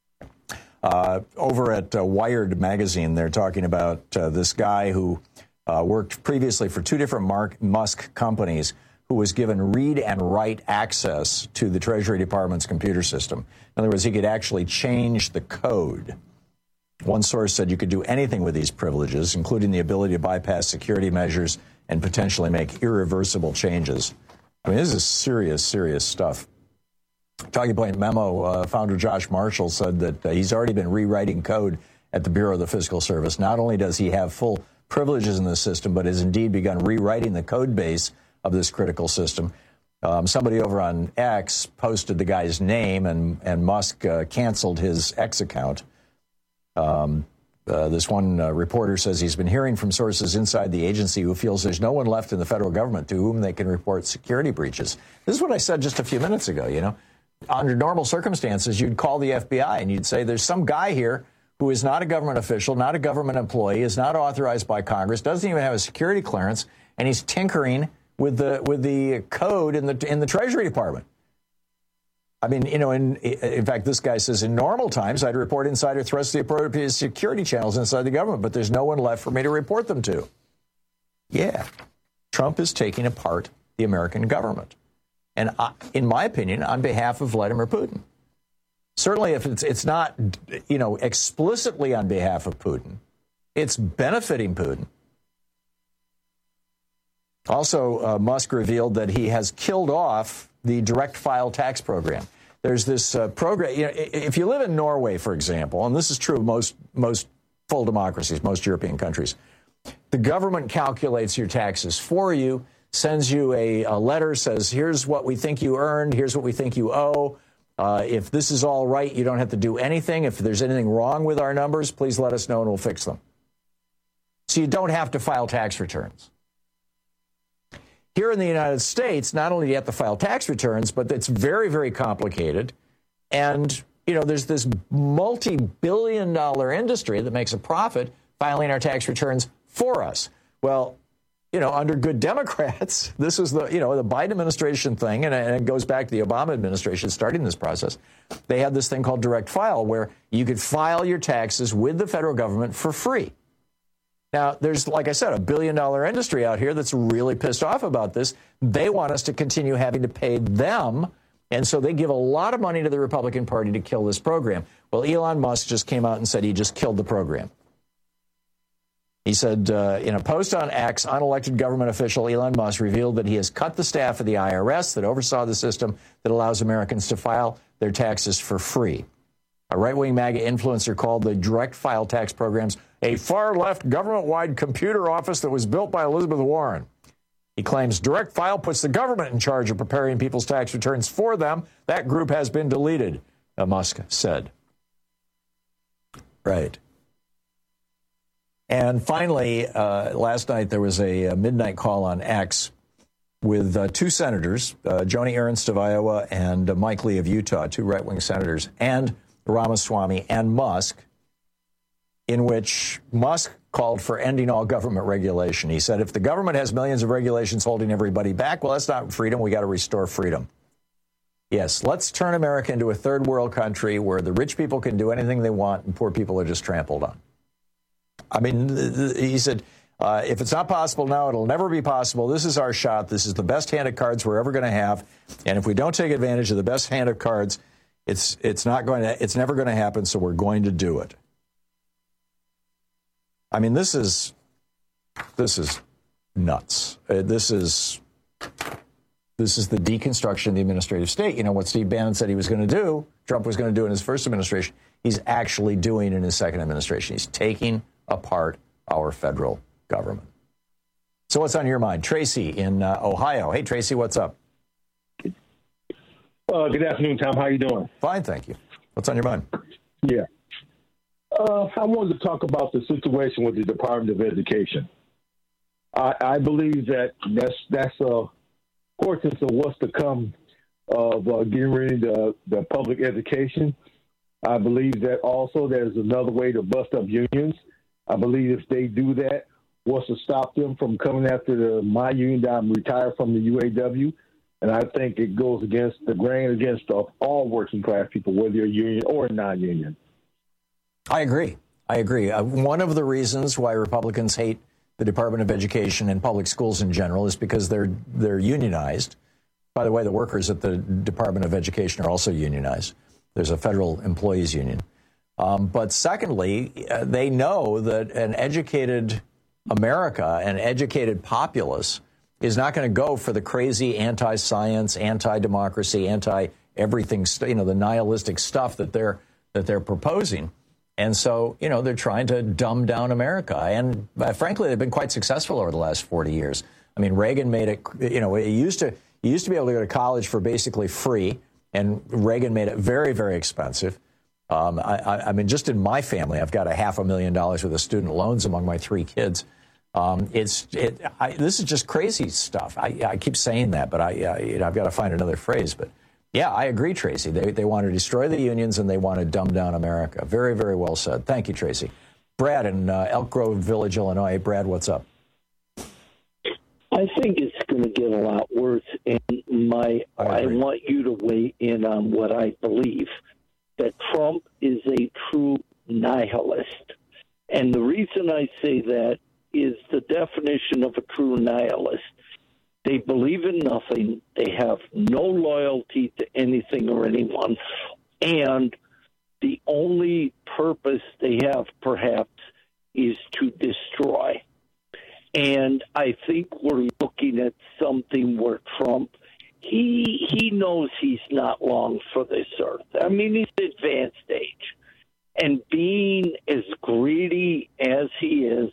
Uh, over at uh, Wired magazine, they're talking about uh, this guy who uh, worked previously for two different Mark Musk companies who was given read and write access to the Treasury Department's computer system. In other words, he could actually change the code. One source said you could do anything with these privileges, including the ability to bypass security measures and potentially make irreversible changes. I mean, this is serious, serious stuff. Talking Point Memo, uh, founder Josh Marshall said that uh, he's already been rewriting code at the Bureau of the Fiscal Service. Not only does he have full privileges in the system, but has indeed begun rewriting the code base of this critical system. Um, somebody over on X posted the guy's name, and, and Musk uh, canceled his X account. Um, uh, this one uh, reporter says he's been hearing from sources inside the agency who feels there's no one left in the federal government to whom they can report security breaches. This is what I said just a few minutes ago, you know. Under normal circumstances, you'd call the F B I and you'd say there's some guy here who is not a government official, not a government employee, is not authorized by Congress, doesn't even have a security clearance, and he's tinkering with the with the code in the in the Treasury Department. I mean, you know, in in fact, this guy says in normal times I'd report insider threats to the appropriate security channels inside the government, but there's no one left for me to report them to. Yeah, Trump is taking apart the American government. And I, in my opinion, on behalf of Vladimir Putin. Certainly if it's it's not, you know, explicitly on behalf of Putin, it's benefiting Putin. Also, uh, Musk revealed that he has killed off the direct file tax program. There's this uh, program, you know, if you live in Norway, for example, and this is true of most, most full democracies, most European countries, the government calculates your taxes for you, sends you a, a letter, says, here's what we think you earned, here's what we think you owe. Uh, if this is all right, you don't have to do anything. If there's anything wrong with our numbers, please let us know and we'll fix them. So you don't have to file tax returns. Here in the United States, not only do you have to file tax returns, but it's very, very complicated. And, you know, there's this multi-billion dollar industry that makes a profit filing our tax returns for us. Well, you know, under good Democrats, this is the, you know, the Biden administration thing, and it goes back to the Obama administration starting this process. They had this thing called direct file where you could file your taxes with the federal government for free. Now, there's, like I said, a billion dollar industry out here that's really pissed off about this. They want us to continue having to pay them. And so they give a lot of money to the Republican Party to kill this program. Well, Elon Musk just came out and said he just killed the program. He said uh, in a post on X, unelected government official Elon Musk revealed that he has cut the staff of the I R S that oversaw the system that allows Americans to file their taxes for free. A right-wing MAGA influencer called the direct file tax programs a far-left government-wide computer office that was built by Elizabeth Warren. He claims direct file puts the government in charge of preparing people's tax returns for them. That group has been deleted, Musk said. Right. And finally, uh, last night there was a, a midnight call on X with uh, two senators, uh, Joni Ernst of Iowa and uh, Mike Lee of Utah, two right-wing senators, and Ramaswamy and Musk, in which Musk called for ending all government regulation. He said, if the government has millions of regulations holding everybody back, well, that's not freedom. We got to restore freedom. Yes, let's turn America into a third world country where the rich people can do anything they want and poor people are just trampled on. I mean, he said, uh, if it's not possible now, it'll never be possible. This is our shot. This is the best hand of cards we're ever going to have. And if we don't take advantage of the best hand of cards, it's it's not going to it's never going to happen. So we're going to do it. I mean, this is this is nuts. Uh, this is. This is the deconstruction of the administrative state. You know, what Steve Bannon said he was going to do, Trump was going to do in his first administration, he's actually doing in his second administration. He's taking apart our federal government. So what's on your mind? Tracy in uh, Ohio. Hey, Tracy, what's up? Uh, good afternoon, Tom. How you doing? Fine, thank you. What's on your mind? Yeah. Uh, I wanted to talk about the situation with the Department of Education. I, I believe that that's, that's a portions of what's to come of uh, getting rid of the, the public education. I believe that also there's another way to bust up unions. I believe if they do that, what's to stop them from coming after the, my union that I'm retired from the U A W. And I think it goes against the grain against of all working class people, whether you're union or non-union. I agree. I agree. Uh, one of the reasons why Republicans hate the Department of Education and public schools in general is because they're they're unionized. By the way, the workers at the Department of Education are also unionized. There's a federal employees union. Um, but secondly, uh, they know that an educated America, an educated populace, is not going to go for the crazy anti-science, anti-democracy, anti-everything, you know, the nihilistic stuff that they're that they're proposing. And so, you know, they're trying to dumb down America. And uh, frankly, they've been quite successful over the last forty years. I mean, Reagan made it, you know, it used to, you used to be able to go to college for basically free. And Reagan made it very, very expensive. Um, I, I, I mean, just in my family, I've got a half a million dollars worth of student loans among my three kids. Um, it's it, I, this is just crazy stuff. I, I keep saying that, but I, uh, you know, I've got to find another phrase. But yeah, I agree, Tracy. They they want to destroy the unions and they want to dumb down America. Very, very well said. Thank you, Tracy. Brad in uh, Elk Grove Village, Illinois. Brad, what's up? I think it's going to get a lot worse, and my I, I want you to weigh in on what I believe, that Trump is a true nihilist. And the reason I say that is the definition of a true nihilist. They believe in nothing. They have no loyalty to anything or anyone. And the only purpose they have, perhaps, is to destroy. And I think we're looking at something where Trump, he he knows he's not long for this earth. I mean, he's advanced age. And being as greedy as he is,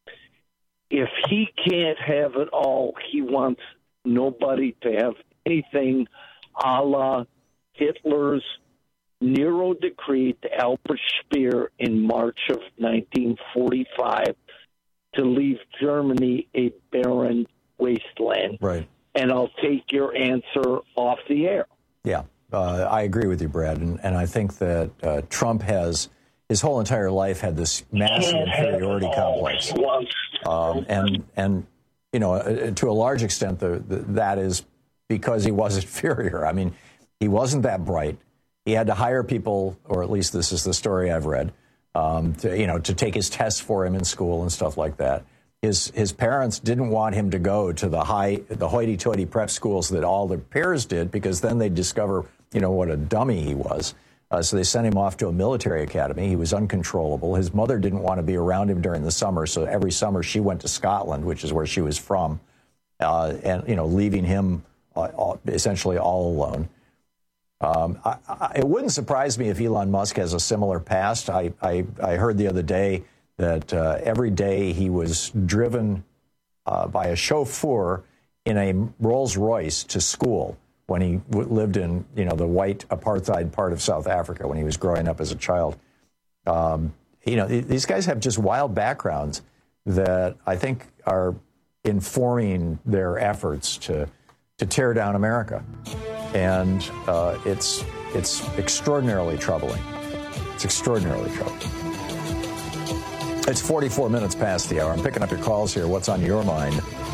if he can't have it all, he wants nobody to have anything, a la Hitler's Nero decree to Albert Speer in March of nineteen forty-five to leave Germany a barren wasteland. Right. And I'll take your answer off the air. Yeah, uh, I agree with you, Brad. And, and I think that uh, Trump has, his whole entire life had this massive inferiority complex. Um, and, and you know, uh, to a large extent, the, the, that is because he was inferior. I mean, he wasn't that bright. He had to hire people, or at least this is the story I've read, um, to, you know, to take his tests for him in school and stuff like that. His his parents didn't want him to go to the high, the hoity-toity prep schools that all the peers did, because then they'd discover, you know, what a dummy he was. Uh, so they sent him off to a military academy. He was uncontrollable. His mother didn't want to be around him during the summer, so every summer she went to Scotland, which is where she was from, uh, and, you know, leaving him uh, all, essentially all alone. Um, I, I, it wouldn't surprise me if Elon Musk has a similar past. I, I, I heard the other day that uh, every day he was driven uh, by a chauffeur in a Rolls Royce to school when he w- lived in, you know, the white apartheid part of South Africa when he was growing up as a child. Um, you know, th- these guys have just wild backgrounds that I think are informing their efforts to to tear down America. And uh, it's it's extraordinarily troubling. It's extraordinarily troubling. It's forty-four minutes past the hour. I'm picking up your calls here. What's on your mind?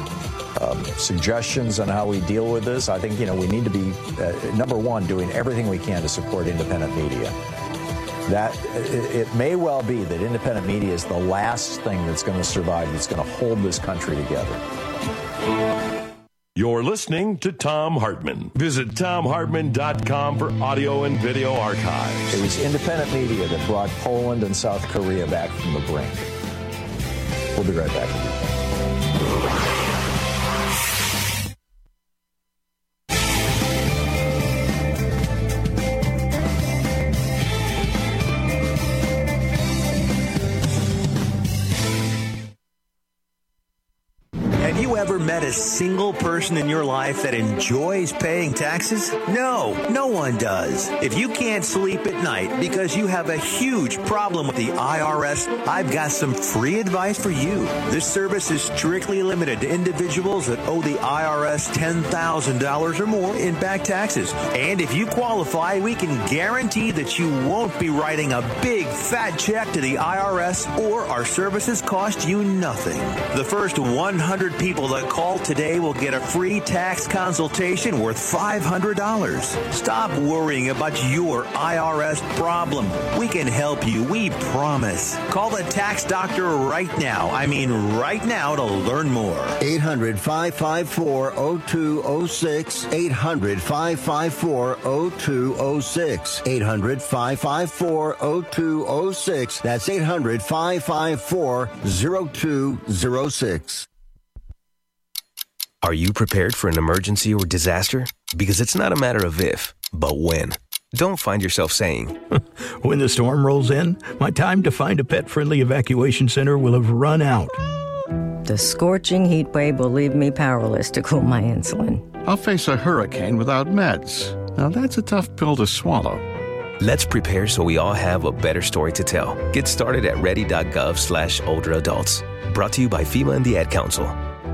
um, suggestions on how we deal with this. I think, you know, we need to be, uh, number one, doing everything we can to support independent media. That it, it may well be that independent media is the last thing that's going to survive, that's going to hold this country together. You're listening to Thom Hartmann. Visit thom hartmann dot com for audio and video archives. It was independent media that brought Poland and South Korea back from the brink. We'll be right back. Have you ever met a single person in your life that enjoys paying taxes? No, no one does. If you can't sleep at night because you have a huge problem with the I R S, I've got some free advice for you. This service is strictly limited to individuals that owe the I R S ten thousand dollars or more in back taxes. And if you qualify, we can guarantee that you won't be writing a big fat check to the I R S, or our services cost you nothing. The first one hundred people that call today will get a free tax consultation worth five hundred dollars. Stop worrying about your I R S problem. We can help you, we promise. Call the tax doctor right now. I mean right now to learn more. eight hundred, five five four, oh two oh six. eight hundred, five five four, oh two oh six. eight hundred, five five four, oh two oh six. That's eight hundred, five five four, oh two oh six. Are you prepared for an emergency or disaster? Because it's not a matter of if, but when. Don't find yourself saying, when the storm rolls in, my time to find a pet-friendly evacuation center will have run out. The scorching heat wave will leave me powerless to cool my insulin. I'll face a hurricane without meds. Now that's a tough pill to swallow. Let's prepare so we all have a better story to tell. Get started at ready.gov slash older adults. Brought to you by FEMA and the Ad Council.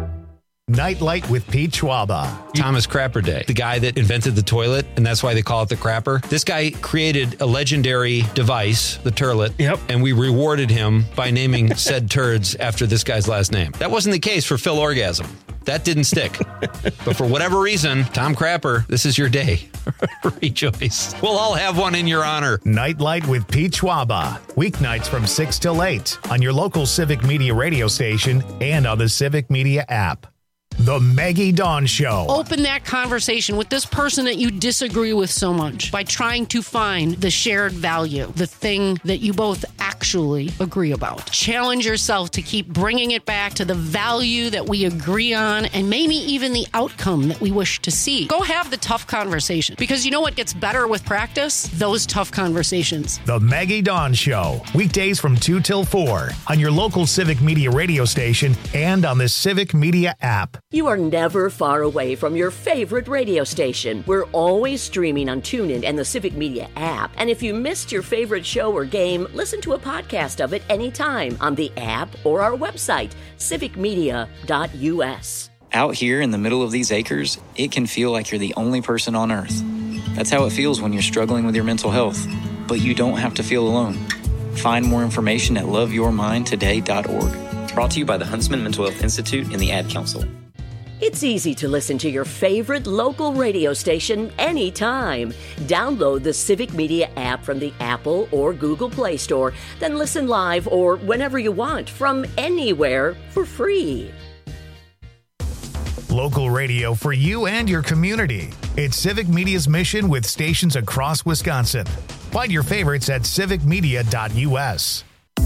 Nightlight with Pete Schwaba. Thomas Crapper Day, the guy that invented the toilet, and that's why they call it the crapper. This guy created a legendary device, the turlet, yep. and we rewarded him by naming said turds after this guy's last name. That wasn't the case for Phil Orgasm. That didn't stick. But for whatever reason, Tom Crapper, this is your day. Rejoice. We'll all have one in your honor. Nightlight with Pete Schwaba. Weeknights from six till eight on your local Civic Media radio station and on the Civic Media app. The Maggie Dawn Show. Open that conversation with this person that you disagree with so much by trying to find the shared value, the thing that you both actually agree about. Challenge yourself to keep bringing it back to the value that we agree on and maybe even the outcome that we wish to see. Go have the tough conversation, because you know what gets better with practice? Those tough conversations. The Maggie Dawn Show. Weekdays from two till four on your local Civic Media radio station and on the Civic Media app. You are never far away from your favorite radio station. We're always streaming on TuneIn and the Civic Media app. And if you missed your favorite show or game, listen to a podcast of it anytime on the app or our website, civic media dot u s. Out here in the middle of these acres, it can feel like you're the only person on earth. That's how it feels when you're struggling with your mental health. But you don't have to feel alone. Find more information at love your mind today dot org. Brought to you by the Huntsman Mental Health Institute and the Ad Council. It's easy to listen to your favorite local radio station anytime. Download the Civic Media app from the Apple or Google Play Store, then listen live or whenever you want from anywhere for free. Local radio for you and your community. It's Civic Media's mission with stations across Wisconsin. Find your favorites at civic media dot u s.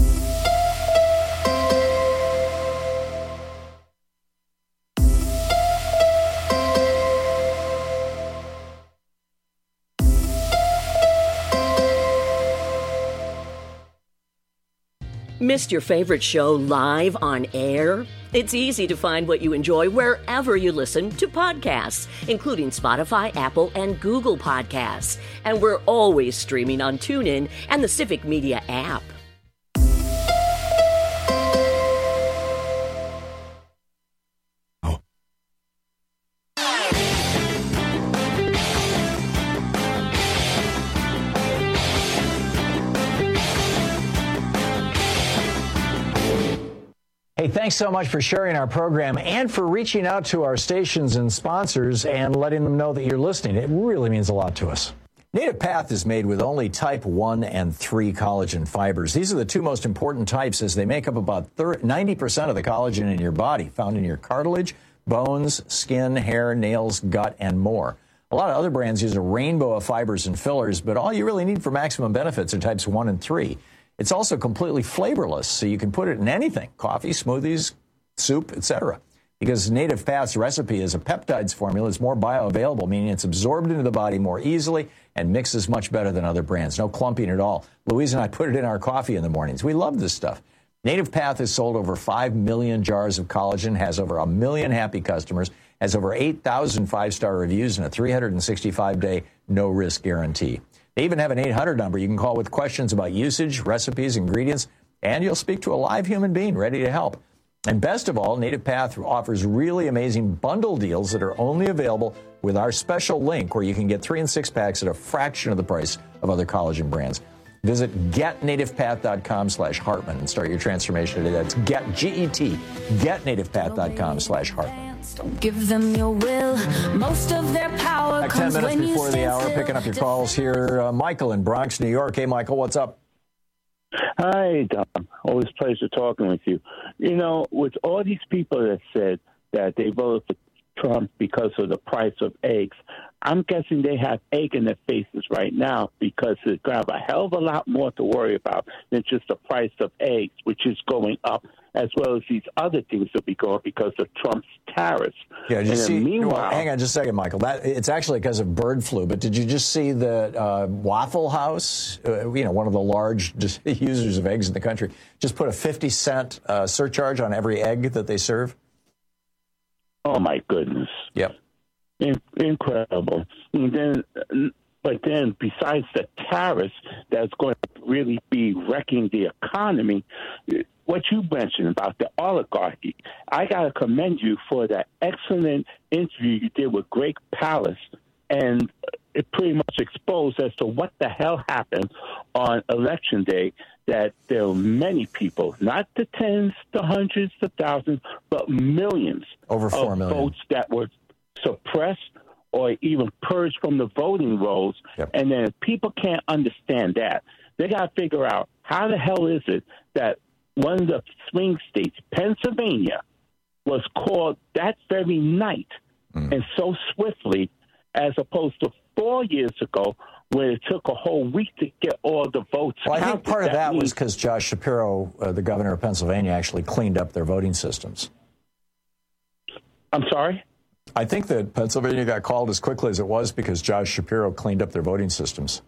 Missed your favorite show live on air? It's easy to find what you enjoy wherever you listen to podcasts, including Spotify, Apple, and Google Podcasts. And we're always streaming on TuneIn and the Civic Media app. Hey, thanks so much for sharing our program and for reaching out to our stations and sponsors and letting them know that you're listening. It really means a lot to us. Native Path is made with only type one and three collagen fibers. These are the two most important types as they make up about ninety percent of the collagen in your body, found in your cartilage, bones, skin, hair, nails, gut, and more. A lot of other brands use a rainbow of fibers and fillers, but all you really need for maximum benefits are types one and three. It's also completely flavorless, so you can put it in anything, coffee, smoothies, soup, et cetera. Because Native Path's recipe is a peptides formula. It's more bioavailable, meaning it's absorbed into the body more easily and mixes much better than other brands. No clumping at all. Louise and I put it in our coffee in the mornings. We love this stuff. Native Path has sold over five million jars of collagen, has over a million happy customers, has over eight thousand five-star reviews, and a three hundred sixty-five day no-risk guarantee. They even have an eight hundred number you can call with questions about usage, recipes, ingredients, and you'll speak to a live human being ready to help. And best of all, Native Path offers really amazing bundle deals that are only available with our special link where you can get three and six packs at a fraction of the price of other collagen brands. Visit get native path dot com slash Hartman and start your transformation today. That's get, G E T, get native path dot com slash Hartman. Don't give them your will. Most of their power Back comes ten minutes when you before the hour, stand picking up your calls here. Uh, Michael in Bronx, New York. Hey, Michael, what's up? Hi, Tom. Always a pleasure talking with you. You know, with all these people that said that they voted for Trump because of the price of eggs, I'm guessing they have egg in their faces right now because they're going to have a hell of a lot more to worry about than just the price of eggs, which is going up, as well as these other things that be going because of Trump's tariffs. Yeah, did you and see, meanwhile, well, hang on just a second, Michael. That it's actually because of bird flu, but did you just see that uh, Waffle House, uh, you know, one of the large users of eggs in the country, just put a fifty cent uh, surcharge on every egg that they serve? Oh, my goodness. Yep. In- incredible. And then, but then besides the tariffs that's going to really be wrecking the economy, what you mentioned about the oligarchy, I got to commend you for that excellent interview you did with Greg Palast, and it pretty much exposed as to what the hell happened on Election Day, that there were many people, not the tens, the hundreds, the thousands, but millions Over four of million. votes that were suppressed or even purged from the voting rolls. Yep. And then if people can't understand that, they got to figure out how the hell is it that one of the swing states, Pennsylvania, was called that very night mm. and so swiftly, as opposed to four years ago when it took a whole week to get all the votes Well, I counted. think part of that means- was because Josh Shapiro, uh, the governor of Pennsylvania, actually cleaned up their voting systems. I'm sorry? I think that Pennsylvania got called as quickly as it was because Josh Shapiro cleaned up their voting systems.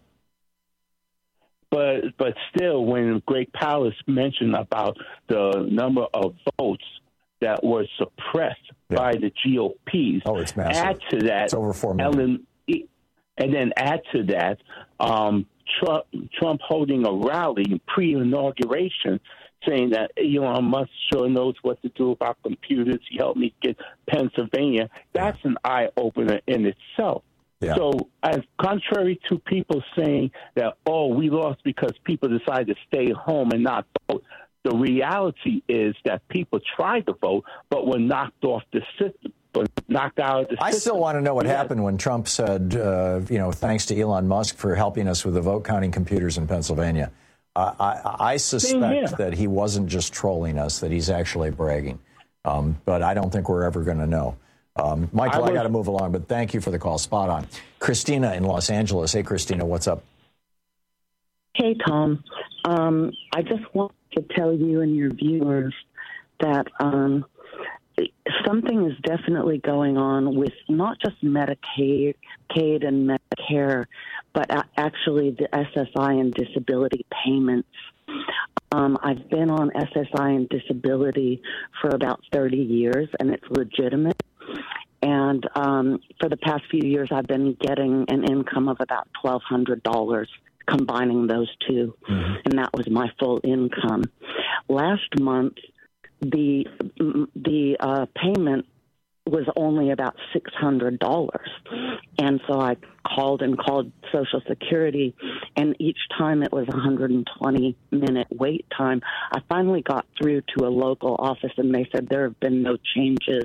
But but still, when Greg Palast mentioned about the number of votes that were suppressed yeah. by the G O Ps, oh, it's massive. Add to that, it's over four million. Ellen, and then add to that, um, Trump, Trump holding a rally pre-inauguration, saying that Elon Musk sure knows what to do about computers. He helped me get Pennsylvania. That's an eye opener in itself. Yeah. So, as contrary to people saying that, oh, we lost because people decided to stay home and not vote, the reality is that people tried to vote but were knocked off the system, but knocked out of the system. I still want to know what yeah. happened when Trump said, uh, you know, thanks to Elon Musk for helping us with the vote counting computers in Pennsylvania. Uh, I, I suspect that he wasn't just trolling us, that he's actually bragging. Um, but I don't think we're ever going to know. Um, Michael, I, I got to move along, but thank you for the call. Spot on. Christina in Los Angeles. Hey, Christina, what's up? Hey, Tom. Um, I just want to tell you and your viewers that um, something is definitely going on with not just Medicaid Medicaid and Medicare, but actually the S S I and disability payments. Um, I've been on S S I and disability for about thirty years, and it's legitimate. And um, for the past few years, I've been getting an income of about twelve hundred dollars, combining those two, mm-hmm. and that was my full income. Last month, the the uh, payment was only about six hundred dollars, and so I called and called Social Security, and each time it was a one hundred twenty minute wait time. I finally got through to a local office, and they said there have been no changes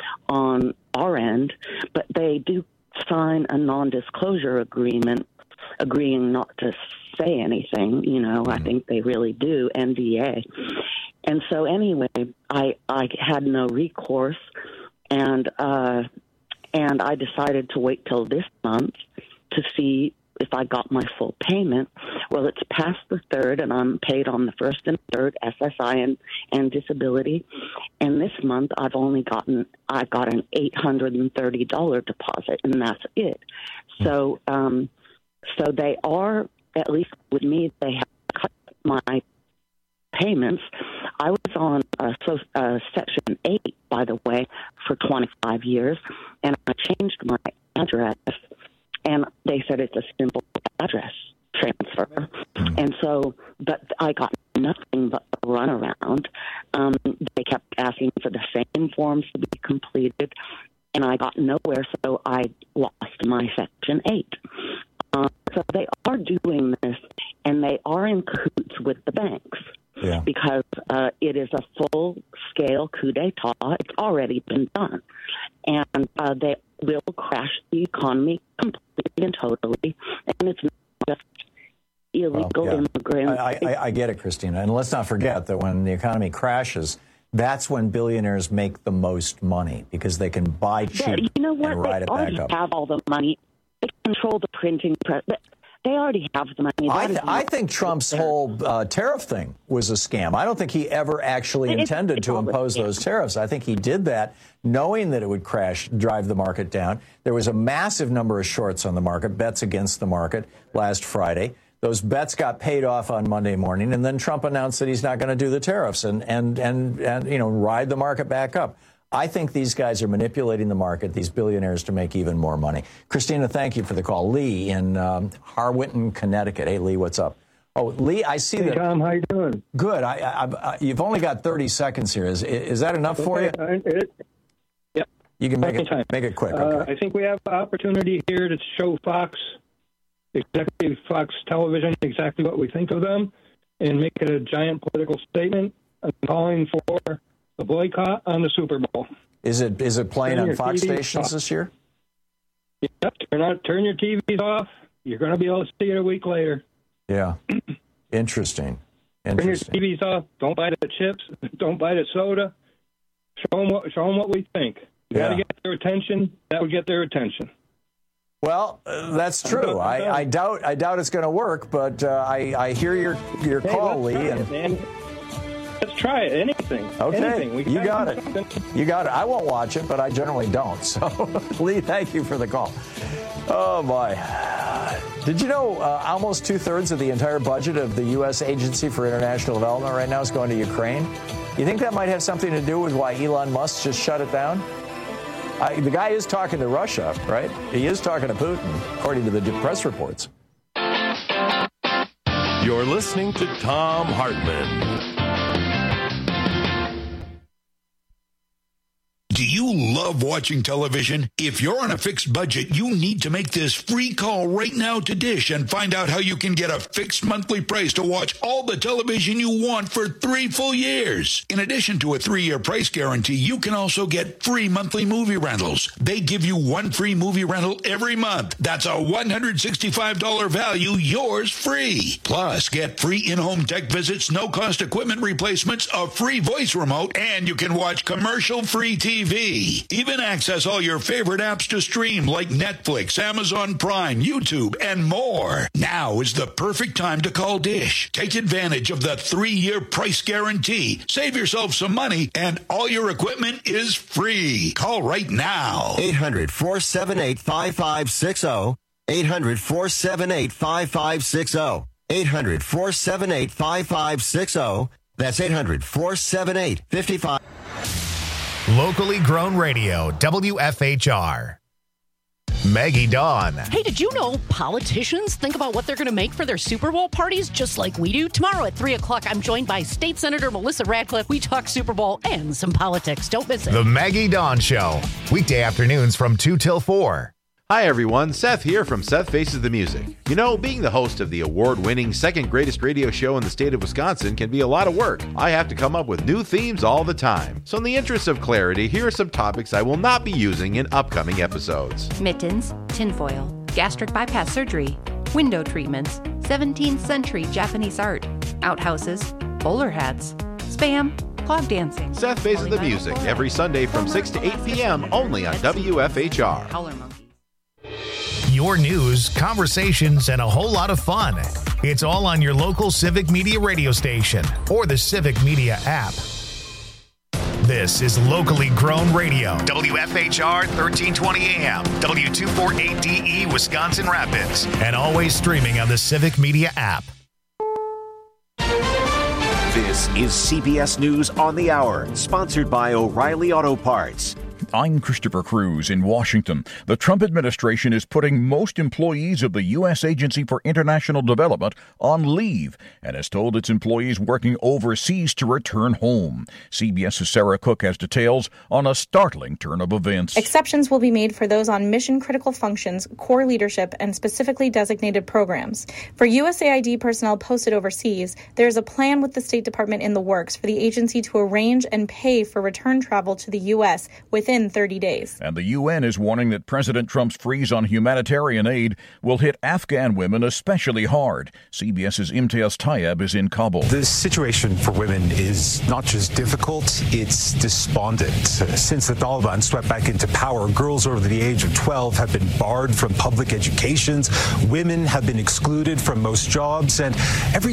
on our end, but they do sign a non-disclosure agreement agreeing not to say anything. You know, I think they really do, N D A. And so anyway, I, I had no recourse, and uh, and I decided to wait till this month to see if I got my full payment. Well, it's past the third, and I'm paid on the first and third, S S I and, and disability. And this month, I've only gotten, I got an eight hundred thirty dollars deposit, and that's it. So, um, so they are, at least with me, they have cut my payments. I was on uh, so, uh, Section eight, by the way, for twenty-five years, and I changed my address, and they said it's a simple address transfer. And so, but I got nothing but a runaround. Um, they kept asking for the same forms to be completed, and I got nowhere, so I lost my Section eight. Um, so they are doing this, and they are in cahoots with the banks. Yeah. Because uh, it is a full-scale coup d'etat. It's already been done. And uh, they will crash the economy completely and totally. And it's not just illegal well, yeah. immigrants. I, I, I get it, Christina. And let's not forget that when the economy crashes, that's when billionaires make the most money because they can buy cheap yeah, you know what? and ride they it already back up. have all the money. They control the printing press. They already have the money. I, th- I think Trump's whole uh, tariff thing was a scam. I don't think he ever actually It's- intended it's to all a impose scam. those tariffs. I think he did that knowing that it would crash, drive the market down. There was a massive number of shorts on the market, bets against the market last Friday. Those bets got paid off on Monday morning, and then Trump announced that he's not going to do the tariffs and, and, and, and, you know, ride the market back up. I think these guys are manipulating the market, these billionaires, to make even more money. Christina, thank you for the call. Lee in um, Harwinton, Connecticut. Hey, Lee, what's up? Oh, Lee, I see hey, that. Tom, how you doing? Good. I, I, I, you've only got thirty seconds here. Is is that enough for you? Okay, it, yeah. You can make Plenty it time. make it quick. Okay. Uh, I think we have the opportunity here to show Fox, executive Fox Television, exactly what we think of them, and make it a giant political statement. I'm calling for a boycott on the Super Bowl. Is it is it playing Turn on your Fox T V stations off. this year? Yep. Turn out, turn your T Vs off. You're going to be able to see it a week later. Yeah. Interesting. Turn your Interesting. T Vs off. Don't buy the chips. Don't buy the soda. Show them what, show them what we think. You got to Yeah. get their attention. That would get their attention. Well, uh, that's true. I, I doubt I doubt it's going to work, but uh, I I hear your your Hey, call, let's Lee. try And it, man. Let's try it. Anything. okay, Anything. We you can got do it. something. You got it. I won't watch it, but I generally don't. So, Lee, thank you for the call. Oh boy. Did you know uh, almost two-thirds of the entire budget of the U S Agency for International Development right now is going to Ukraine? You think that might have something to do with why Elon Musk just shut it down? I, the guy is talking to Russia, right? He is talking to Putin, according to the press reports. You're listening to Thom Hartmann. Do you love watching television? If you're on a fixed budget, you need to make this free call right now to Dish and find out how you can get a fixed monthly price to watch all the television you want for three full years. In addition to a three-year price guarantee, you can also get free monthly movie rentals. They give you one free movie rental every month. That's a one hundred sixty-five dollars value, yours free. Plus, get free in-home tech visits, no-cost equipment replacements, a free voice remote, and you can watch commercial-free T V. Even access all your favorite apps to stream like Netflix, Amazon Prime, YouTube, and more. Now is the perfect time to call Dish. Take advantage of the three-year price guarantee. Save yourself some money, and all your equipment is free. Call right now. eight hundred, four seven eight, five five six zero. eight hundred, four seven eight, five five six zero. eight hundred, four seven eight, five five six zero. That's eight hundred, four seven eight, five five. Locally grown radio, W F H R. Maggie Dawn. Hey, did you know politicians think about what they're going to make for their Super Bowl parties just like we do? Tomorrow at three o'clock, I'm joined by State Senator Melissa Radcliffe. We talk Super Bowl and some politics. Don't miss it. The Maggie Dawn Show. Weekday afternoons from two till four. Hi everyone, Seth here from Seth Faces the Music. You know, being the host of the award-winning second greatest radio show in the state of Wisconsin can be a lot of work. I have to come up with new themes all the time. So in the interest of clarity, here are some topics I will not be using in upcoming episodes. Mittens, tinfoil, gastric bypass surgery, window treatments, seventeenth century Japanese art, outhouses, bowler hats, spam, clog dancing. Seth Faces the Music every Sunday from six to eight p.m. only on W F H R. Your news, conversations, and a whole lot of fun. It's all on your local Civic Media radio station or the Civic Media app. This is locally grown radio. W F H R thirteen twenty A M, W two forty-eight D E, Wisconsin Rapids, and always streaming on the Civic Media app. This is C B S News on the Hour, sponsored by O'Reilly Auto Parts. I'm Christopher Cruz in Washington. The Trump administration is putting most employees of the U S Agency for International Development on leave and has told its employees working overseas to return home. CBS's Sarah Cook has details on a startling turn of events. Exceptions will be made for those on mission-critical functions, core leadership, and specifically designated programs. For U S A I D personnel posted overseas, there is a plan with the State Department in the works for the agency to arrange and pay for return travel to the U S within thirty days. And the U N is warning that President Trump's freeze on humanitarian aid will hit Afghan women especially hard. CBS's Imtiaz Tayeb is in Kabul. The situation for women is not just difficult, it's despondent. Since the Taliban swept back into power, girls over the age of twelve have been barred from public educations, women have been excluded from most jobs, and every